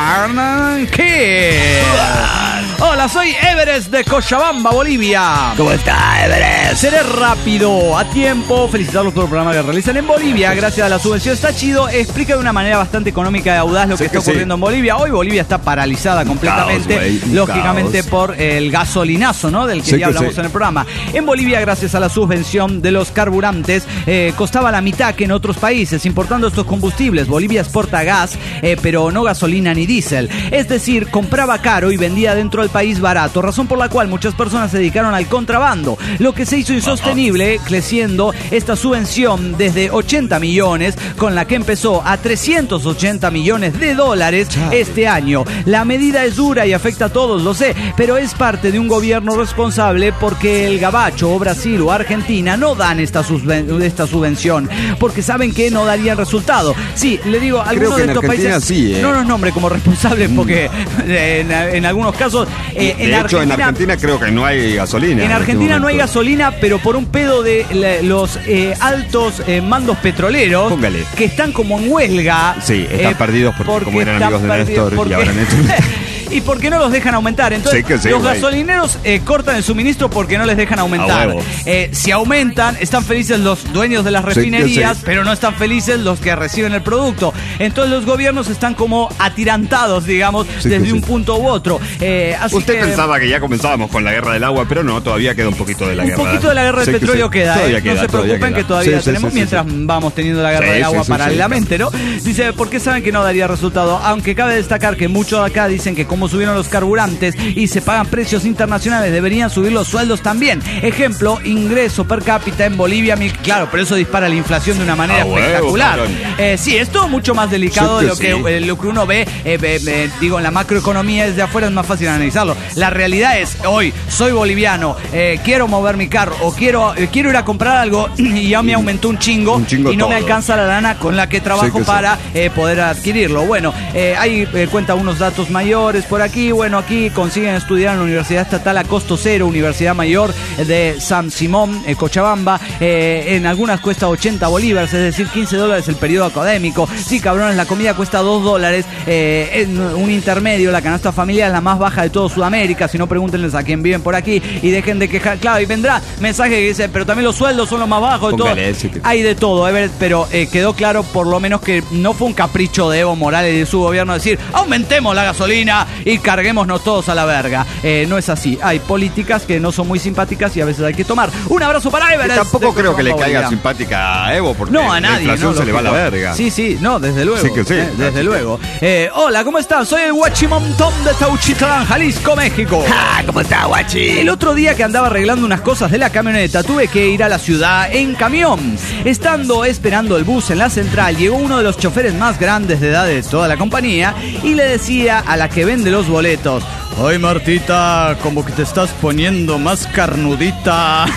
Speaker 2: Carnan Kid. Hola, soy Everest de Cochabamba, Bolivia.
Speaker 6: ¿Cómo está, Everest?
Speaker 2: Seré rápido, a tiempo. Felicitarlos por el programa que realizan en Bolivia. Gracias a la subvención. Está chido. Explica de una manera bastante económica y audaz lo
Speaker 7: Sí
Speaker 2: que
Speaker 7: que
Speaker 2: está ocurriendo
Speaker 7: sí.
Speaker 2: en Bolivia. Hoy Bolivia está paralizada completamente.
Speaker 7: caos, güey, un
Speaker 2: lógicamente
Speaker 7: caos.
Speaker 2: por el gasolinazo, ¿no? Del que
Speaker 7: Sí
Speaker 2: ya
Speaker 7: que
Speaker 2: hablamos
Speaker 7: sí.
Speaker 2: en el programa. En Bolivia, gracias a la subvención de los carburantes, eh, costaba la mitad que en otros países. Importando estos combustibles, Bolivia exporta gas, eh, pero no gasolina ni diésel. Es decir, compraba caro y vendía dentro del al país barato, razón por la cual muchas personas se dedicaron al contrabando, lo que se hizo insostenible, creciendo esta subvención desde ochenta millones, con la que empezó, a trescientos ochenta millones de dólares este año. La medida es dura y afecta a todos, lo sé, pero es parte de un gobierno responsable, porque el gabacho o Brasil o Argentina no dan esta, subven- esta subvención, porque saben que no darían resultado. Sí, le digo, algunos
Speaker 7: que
Speaker 2: de
Speaker 7: en
Speaker 2: estos
Speaker 7: Argentina
Speaker 2: países
Speaker 7: sí, eh.
Speaker 2: no nos nombren como responsables, porque eh, en, en algunos casos eh,
Speaker 7: De
Speaker 2: en
Speaker 7: hecho,
Speaker 2: Argentina,
Speaker 7: en Argentina creo que no hay gasolina.
Speaker 2: en
Speaker 7: este
Speaker 2: Argentina no hay
Speaker 7: momento.
Speaker 2: gasolina, pero por un pedo de la- los eh, altos eh, mandos petroleros,
Speaker 7: Póngale.
Speaker 2: que están como en huelga.
Speaker 7: Sí, están perdidos porque como eran
Speaker 2: están
Speaker 7: amigos de
Speaker 2: perdidos
Speaker 7: Néstor y
Speaker 2: porque-
Speaker 7: habrán hecho-
Speaker 2: Y porque no los dejan aumentar. Entonces,
Speaker 7: Sí que sí,
Speaker 2: los
Speaker 7: güey.
Speaker 2: gasolineros eh, cortan el suministro porque no les dejan aumentar.
Speaker 7: A huevo.
Speaker 2: Eh, si aumentan, están felices los dueños de las
Speaker 7: Sí que
Speaker 2: refinerías,
Speaker 7: sí.
Speaker 2: pero no están felices los que reciben el producto. Entonces los gobiernos están como atirantados, digamos,
Speaker 7: Sí que
Speaker 2: desde
Speaker 7: sí.
Speaker 2: un punto u otro. Eh, así
Speaker 7: Usted
Speaker 2: que,
Speaker 7: pensaba que ya comenzábamos con la guerra del agua, pero no, todavía queda un poquito de la
Speaker 2: un
Speaker 7: guerra.
Speaker 2: poquito de la guerra del
Speaker 7: Sí que
Speaker 2: petróleo
Speaker 7: sí.
Speaker 2: queda,
Speaker 7: Todavía
Speaker 2: ¿eh?
Speaker 7: queda,
Speaker 2: No se
Speaker 7: todavía
Speaker 2: preocupen
Speaker 7: queda.
Speaker 2: que todavía
Speaker 7: Sí, sí,
Speaker 2: tenemos
Speaker 7: sí, sí,
Speaker 2: mientras
Speaker 7: sí.
Speaker 2: vamos teniendo la guerra
Speaker 7: Sí,
Speaker 2: del agua
Speaker 7: sí, sí,
Speaker 2: paralelamente, ¿no? Dice, ¿por qué saben que no daría resultado? Aunque cabe destacar que muchos de acá dicen que como subieron los carburantes y se pagan precios internacionales, deberían subir los sueldos también. Ejemplo, ingreso per cápita en Bolivia, mi- claro, pero eso dispara la inflación de una manera
Speaker 7: Ah, huevo,
Speaker 2: espectacular.
Speaker 7: cabrón.
Speaker 2: Eh, sí, es todo mucho más delicado
Speaker 7: Sí
Speaker 2: de
Speaker 7: que
Speaker 2: lo que,
Speaker 7: sí.
Speaker 2: eh, lo que uno ve, eh, eh, eh, digo, en la macroeconomía desde afuera es más fácil analizarlo. La realidad es, hoy soy boliviano, eh, quiero mover mi carro o quiero, eh, quiero ir a comprar algo y ya me aumentó un chingo,
Speaker 7: Un chingo
Speaker 2: y no me
Speaker 7: todo.
Speaker 2: alcanza la lana con la que trabajo
Speaker 7: Sí que sí.
Speaker 2: para eh, poder adquirirlo. Bueno, eh, ahí eh, cuenta unos datos mayores por aquí. Bueno, aquí consiguen estudiar en la Universidad Estatal a costo cero, Universidad Mayor de San Simón, eh, Cochabamba. Eh, en algunas cuesta ochenta bolívares, es decir, quince dólares el periodo académico. Sí, cabrones, la comida cuesta dos dólares. Eh, en un intermedio, la canasta familiar es la más baja de todo Sudamérica. Si no, pregúntenles a quién viven por aquí y dejen de quejar. Claro, y vendrá mensaje que dice, pero también los sueldos son los más bajos y todo.
Speaker 7: Póngale ese que-
Speaker 2: Hay de todo, Everett, pero eh, quedó claro por lo menos que no fue un capricho de Evo Morales y de su gobierno decir, aumentemos la gasolina y carguémonos todos a la verga. Eh, no es así. Hay políticas que no son muy simpáticas y a veces hay que tomar. Un abrazo para
Speaker 7: Y
Speaker 2: Everett.
Speaker 7: tampoco
Speaker 2: de
Speaker 7: creo que le
Speaker 2: Cochabamba,
Speaker 7: caiga
Speaker 2: Bolivia.
Speaker 7: simpática a Evo, porque
Speaker 2: No, a
Speaker 7: la
Speaker 2: nadie.
Speaker 7: inflación
Speaker 2: no,
Speaker 7: se le va a la
Speaker 2: lógico.
Speaker 7: verga.
Speaker 2: Sí, sí, no, desde luego.
Speaker 7: Sí que sí.
Speaker 2: eh, desde
Speaker 7: Así que-
Speaker 2: luego. Eh, hola, ¿cómo están? Soy el Guachimontón de Tauchitlán, Jalisco, México.
Speaker 6: Ah, ¿cómo está, guachi?
Speaker 2: El otro día que andaba arreglando unas cosas de la camioneta, tuve que ir a la ciudad en camión. Estando esperando el bus en la central, llegó uno de los choferes más grandes de edad de toda la compañía y le decía a la que vende los boletos: ay, Martita, como que te estás poniendo más carnudita.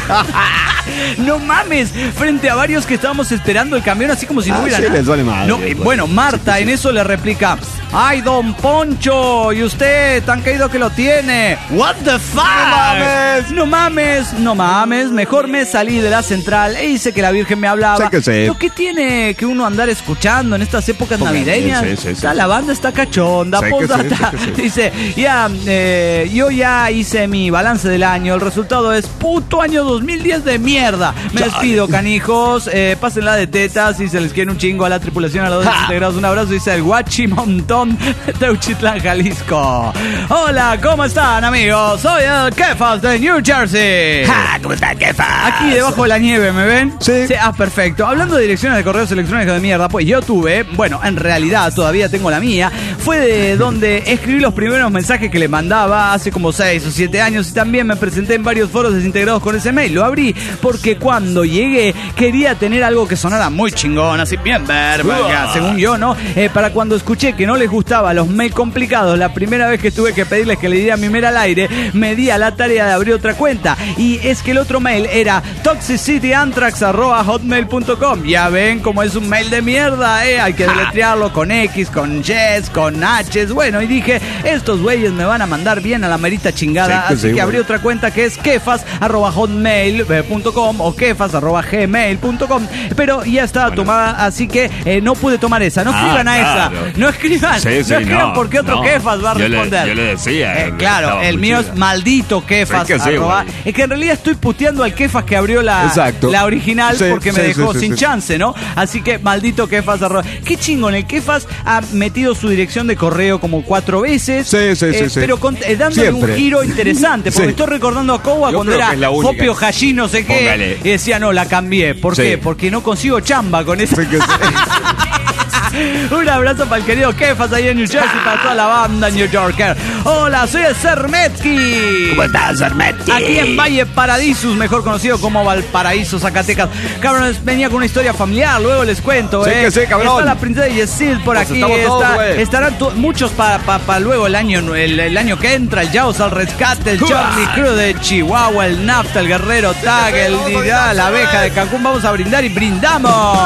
Speaker 2: No mames, frente a varios que estábamos esperando el camión, así como si no
Speaker 7: Ah,
Speaker 2: hubiera
Speaker 7: sí,
Speaker 2: nada.
Speaker 7: les vale madre,
Speaker 2: No,
Speaker 7: les
Speaker 2: y
Speaker 7: vale.
Speaker 2: bueno, Marta en eso le replica: ay, don Poncho, y usted tan caído que lo tiene. What the fuck? No mames, no mames, no mames. Mejor me salí de la central e hice que la Virgen me hablaba.
Speaker 7: Sí que sí.
Speaker 2: ¿Lo que tiene que uno andar escuchando en estas épocas
Speaker 7: Póngale,
Speaker 2: navideñas?
Speaker 7: sí, sí, sí.
Speaker 2: La banda está cachonda,
Speaker 7: Sí que sí,
Speaker 2: postdata.
Speaker 7: sí que sí.
Speaker 2: Dice, ya, eh, yo ya hice mi balance del año. El resultado es puto año dos mil diez de mierda. Me
Speaker 7: Chale.
Speaker 2: despido, canijos. Eh, pásenla de tetas y se les quiere un chingo a la tripulación, a los
Speaker 6: Ja.
Speaker 2: desintegrados. Un abrazo, dice el Guachimontón de Teuchitlán, Jalisco. Hola, ¿cómo están, amigos? Soy el Kefas de New Jersey.
Speaker 6: Ah, ¿cómo está, jefa?
Speaker 2: Aquí debajo de la nieve, ¿me ven?
Speaker 7: Sí.
Speaker 2: Ah, perfecto. Hablando de direcciones de correos electrónicos de mierda, pues yo tuve, bueno, en realidad todavía tengo la mía, fue de donde escribí los primeros mensajes que le mandaba hace como seis o siete años y también me presenté en varios foros desintegrados con ese mail. Lo abrí porque cuando llegué quería tener algo que sonara muy chingón, así bien verga, según yo, ¿no? Eh, para cuando escuché que no les gustaba los mails complicados, la primera vez que tuve que pedirles que le dieran mi mail al aire, me di a la tarea de abrir otra cuenta. Y es que el otro mail era toxicityanthrax arroba hotmail punto com. Ya ven cómo es un mail de mierda, ¿eh? Hay que deletrearlo con X, con Yes, con H's. Bueno, y dije, estos güeyes me van a mandar bien a la merita chingada.
Speaker 7: Sí, que
Speaker 2: así
Speaker 7: sí,
Speaker 2: que
Speaker 7: güey.
Speaker 2: abrí otra cuenta que es kefas arroba hotmail punto com o kefas arroba gmail punto com. Pero ya estaba tomada, así que eh, no pude tomar esa. No
Speaker 7: Ah,
Speaker 2: escriban a
Speaker 7: claro.
Speaker 2: esa. No escriban.
Speaker 7: Sí, sí,
Speaker 2: no escriban
Speaker 7: no,
Speaker 2: porque otro
Speaker 7: no.
Speaker 2: kefas va a
Speaker 7: Yo le-
Speaker 2: responder.
Speaker 7: yo le decía,
Speaker 2: Eh, claro,
Speaker 7: estaba
Speaker 2: el
Speaker 7: muy
Speaker 2: mío
Speaker 7: chida.
Speaker 2: es maldito kefas.
Speaker 7: Sí que sí,
Speaker 2: arroba-
Speaker 7: güey.
Speaker 2: es que en realidad estoy puteando al kefas que abrió la,
Speaker 7: Exacto.
Speaker 2: la original
Speaker 7: Sí,
Speaker 2: porque me
Speaker 7: sí,
Speaker 2: dejó
Speaker 7: sí, sí,
Speaker 2: sin
Speaker 7: sí.
Speaker 2: chance, ¿no? Así que maldito kefas. arroba- Qué chingón, el kefas ha metido su dirección de correo como cuatro veces.
Speaker 7: Sí, sí, sí,
Speaker 2: eh,
Speaker 7: sí.
Speaker 2: Pero con- eh, dándole
Speaker 7: Siempre.
Speaker 2: un giro interesante. Porque
Speaker 7: Sí.
Speaker 2: estoy recordando a Kowa
Speaker 7: Yo
Speaker 2: cuando
Speaker 7: creo
Speaker 2: era
Speaker 7: que es la única.
Speaker 2: Fopio Hashi, no sé qué.
Speaker 7: Póngale.
Speaker 2: Y decía, no, la cambié. ¿Por
Speaker 7: Sí.
Speaker 2: qué? Porque no consigo chamba con esa.
Speaker 7: Sí que sí.
Speaker 2: Un abrazo para el querido Kefas ahí en New Jersey, para toda la banda New Yorker. Hola, soy el Sermetki.
Speaker 6: ¿Cómo estás, Sermetki?
Speaker 2: Aquí en Valle Paradisus, mejor conocido como Valparaíso, Zacatecas. Cabrón, venía con una historia familiar, luego les cuento,
Speaker 7: Sí
Speaker 2: eh.
Speaker 7: que sí, cabrón.
Speaker 2: Está la princesa Yesil por
Speaker 7: Pues
Speaker 2: aquí.
Speaker 7: estamos todos,
Speaker 2: Está,
Speaker 7: güey.
Speaker 2: estarán tu- muchos para pa, pa luego el año, el, el año que entra, el Jaws al rescate, el Charlie Crew de Chihuahua, el Nafta, el Guerrero Tag, el Didá, la abeja de Cancún. Vamos a brindar y brindamos.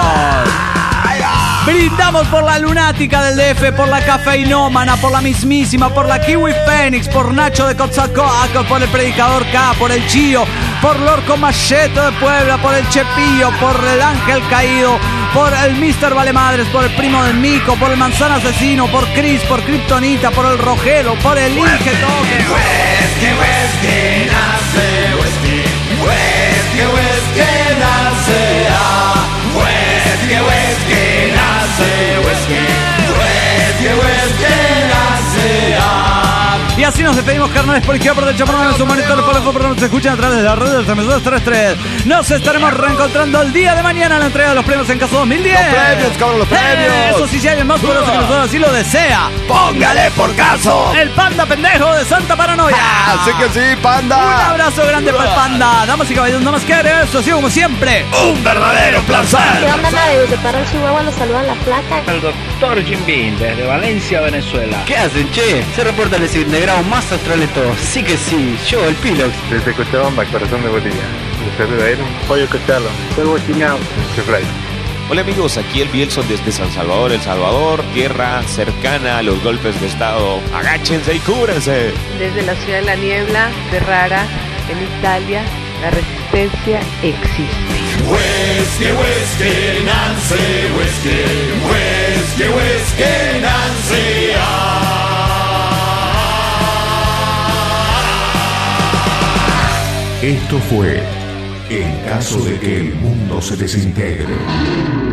Speaker 2: Brindamos por la lunática del D F, por la cafeinómana, por la mismísima, por la Kiwi Fénix, por Nacho de Coatzacoalcos, por el Predicador K, por el Chío, por Lorco Macheto de Puebla, por el Chepillo, por el Ángel Caído, por el mister Valemadres, por el primo del Mico, por el Manzana Asesino, por Chris, por Kryptonita, por el Rogelo, por el Inge Toque.
Speaker 3: Whisky, whisky, nace whisky. Whisky, whisky, nace ah. Whisky, whisky, nace whisky. Whisky, whisky, nace ah.
Speaker 2: Y así nos despedimos, carnales, por izquierda, por derecha, por medio, su monitor, por el pero nos escuchan a través de las redes de las emisoras terrestres. Nos estaremos reencontrando el día de mañana en la entrega de los premios en Caso dos mil diez.
Speaker 7: Los premios, cabrón, los premios.
Speaker 2: Eh, Eso sí, si alguien más poderoso que nosotros así lo desea.
Speaker 6: ¡Póngale por caso!
Speaker 2: El panda pendejo de Santa Paranoia.
Speaker 7: Así que sí,
Speaker 2: Un
Speaker 7: panda.
Speaker 2: abrazo grande para el panda. Damas y caballeros, nada más que agregar esto, así como siempre.
Speaker 6: ¡Un verdadero
Speaker 8: ¿Qué
Speaker 6: placer!
Speaker 8: onda, nave? Desde Parral, Chihuahua, nos saludan la placa.
Speaker 9: El doctor Jim Beam, desde Valencia, Venezuela.
Speaker 10: ¿Qué hacen, che? Se reporta el desintegrado más astral de todos. Sí que sí, yo, el Pilox.
Speaker 11: Desde Cochabamba, corazón de Bolivia. Desde de él, pollo cochalo. Polvo chiñao. Chefray.
Speaker 12: Hola amigos, aquí el Bielson desde San Salvador, El Salvador, tierra cercana a los golpes de estado. Agáchense y cúbranse.
Speaker 5: Desde la ciudad de la niebla, Ferrara, en Italia, la resistencia existe.
Speaker 3: Whisky, whisky, Nancy, whisky. Whisky, whisky, Nancy ah.
Speaker 1: Esto fue En caso de que el mundo se desintegre.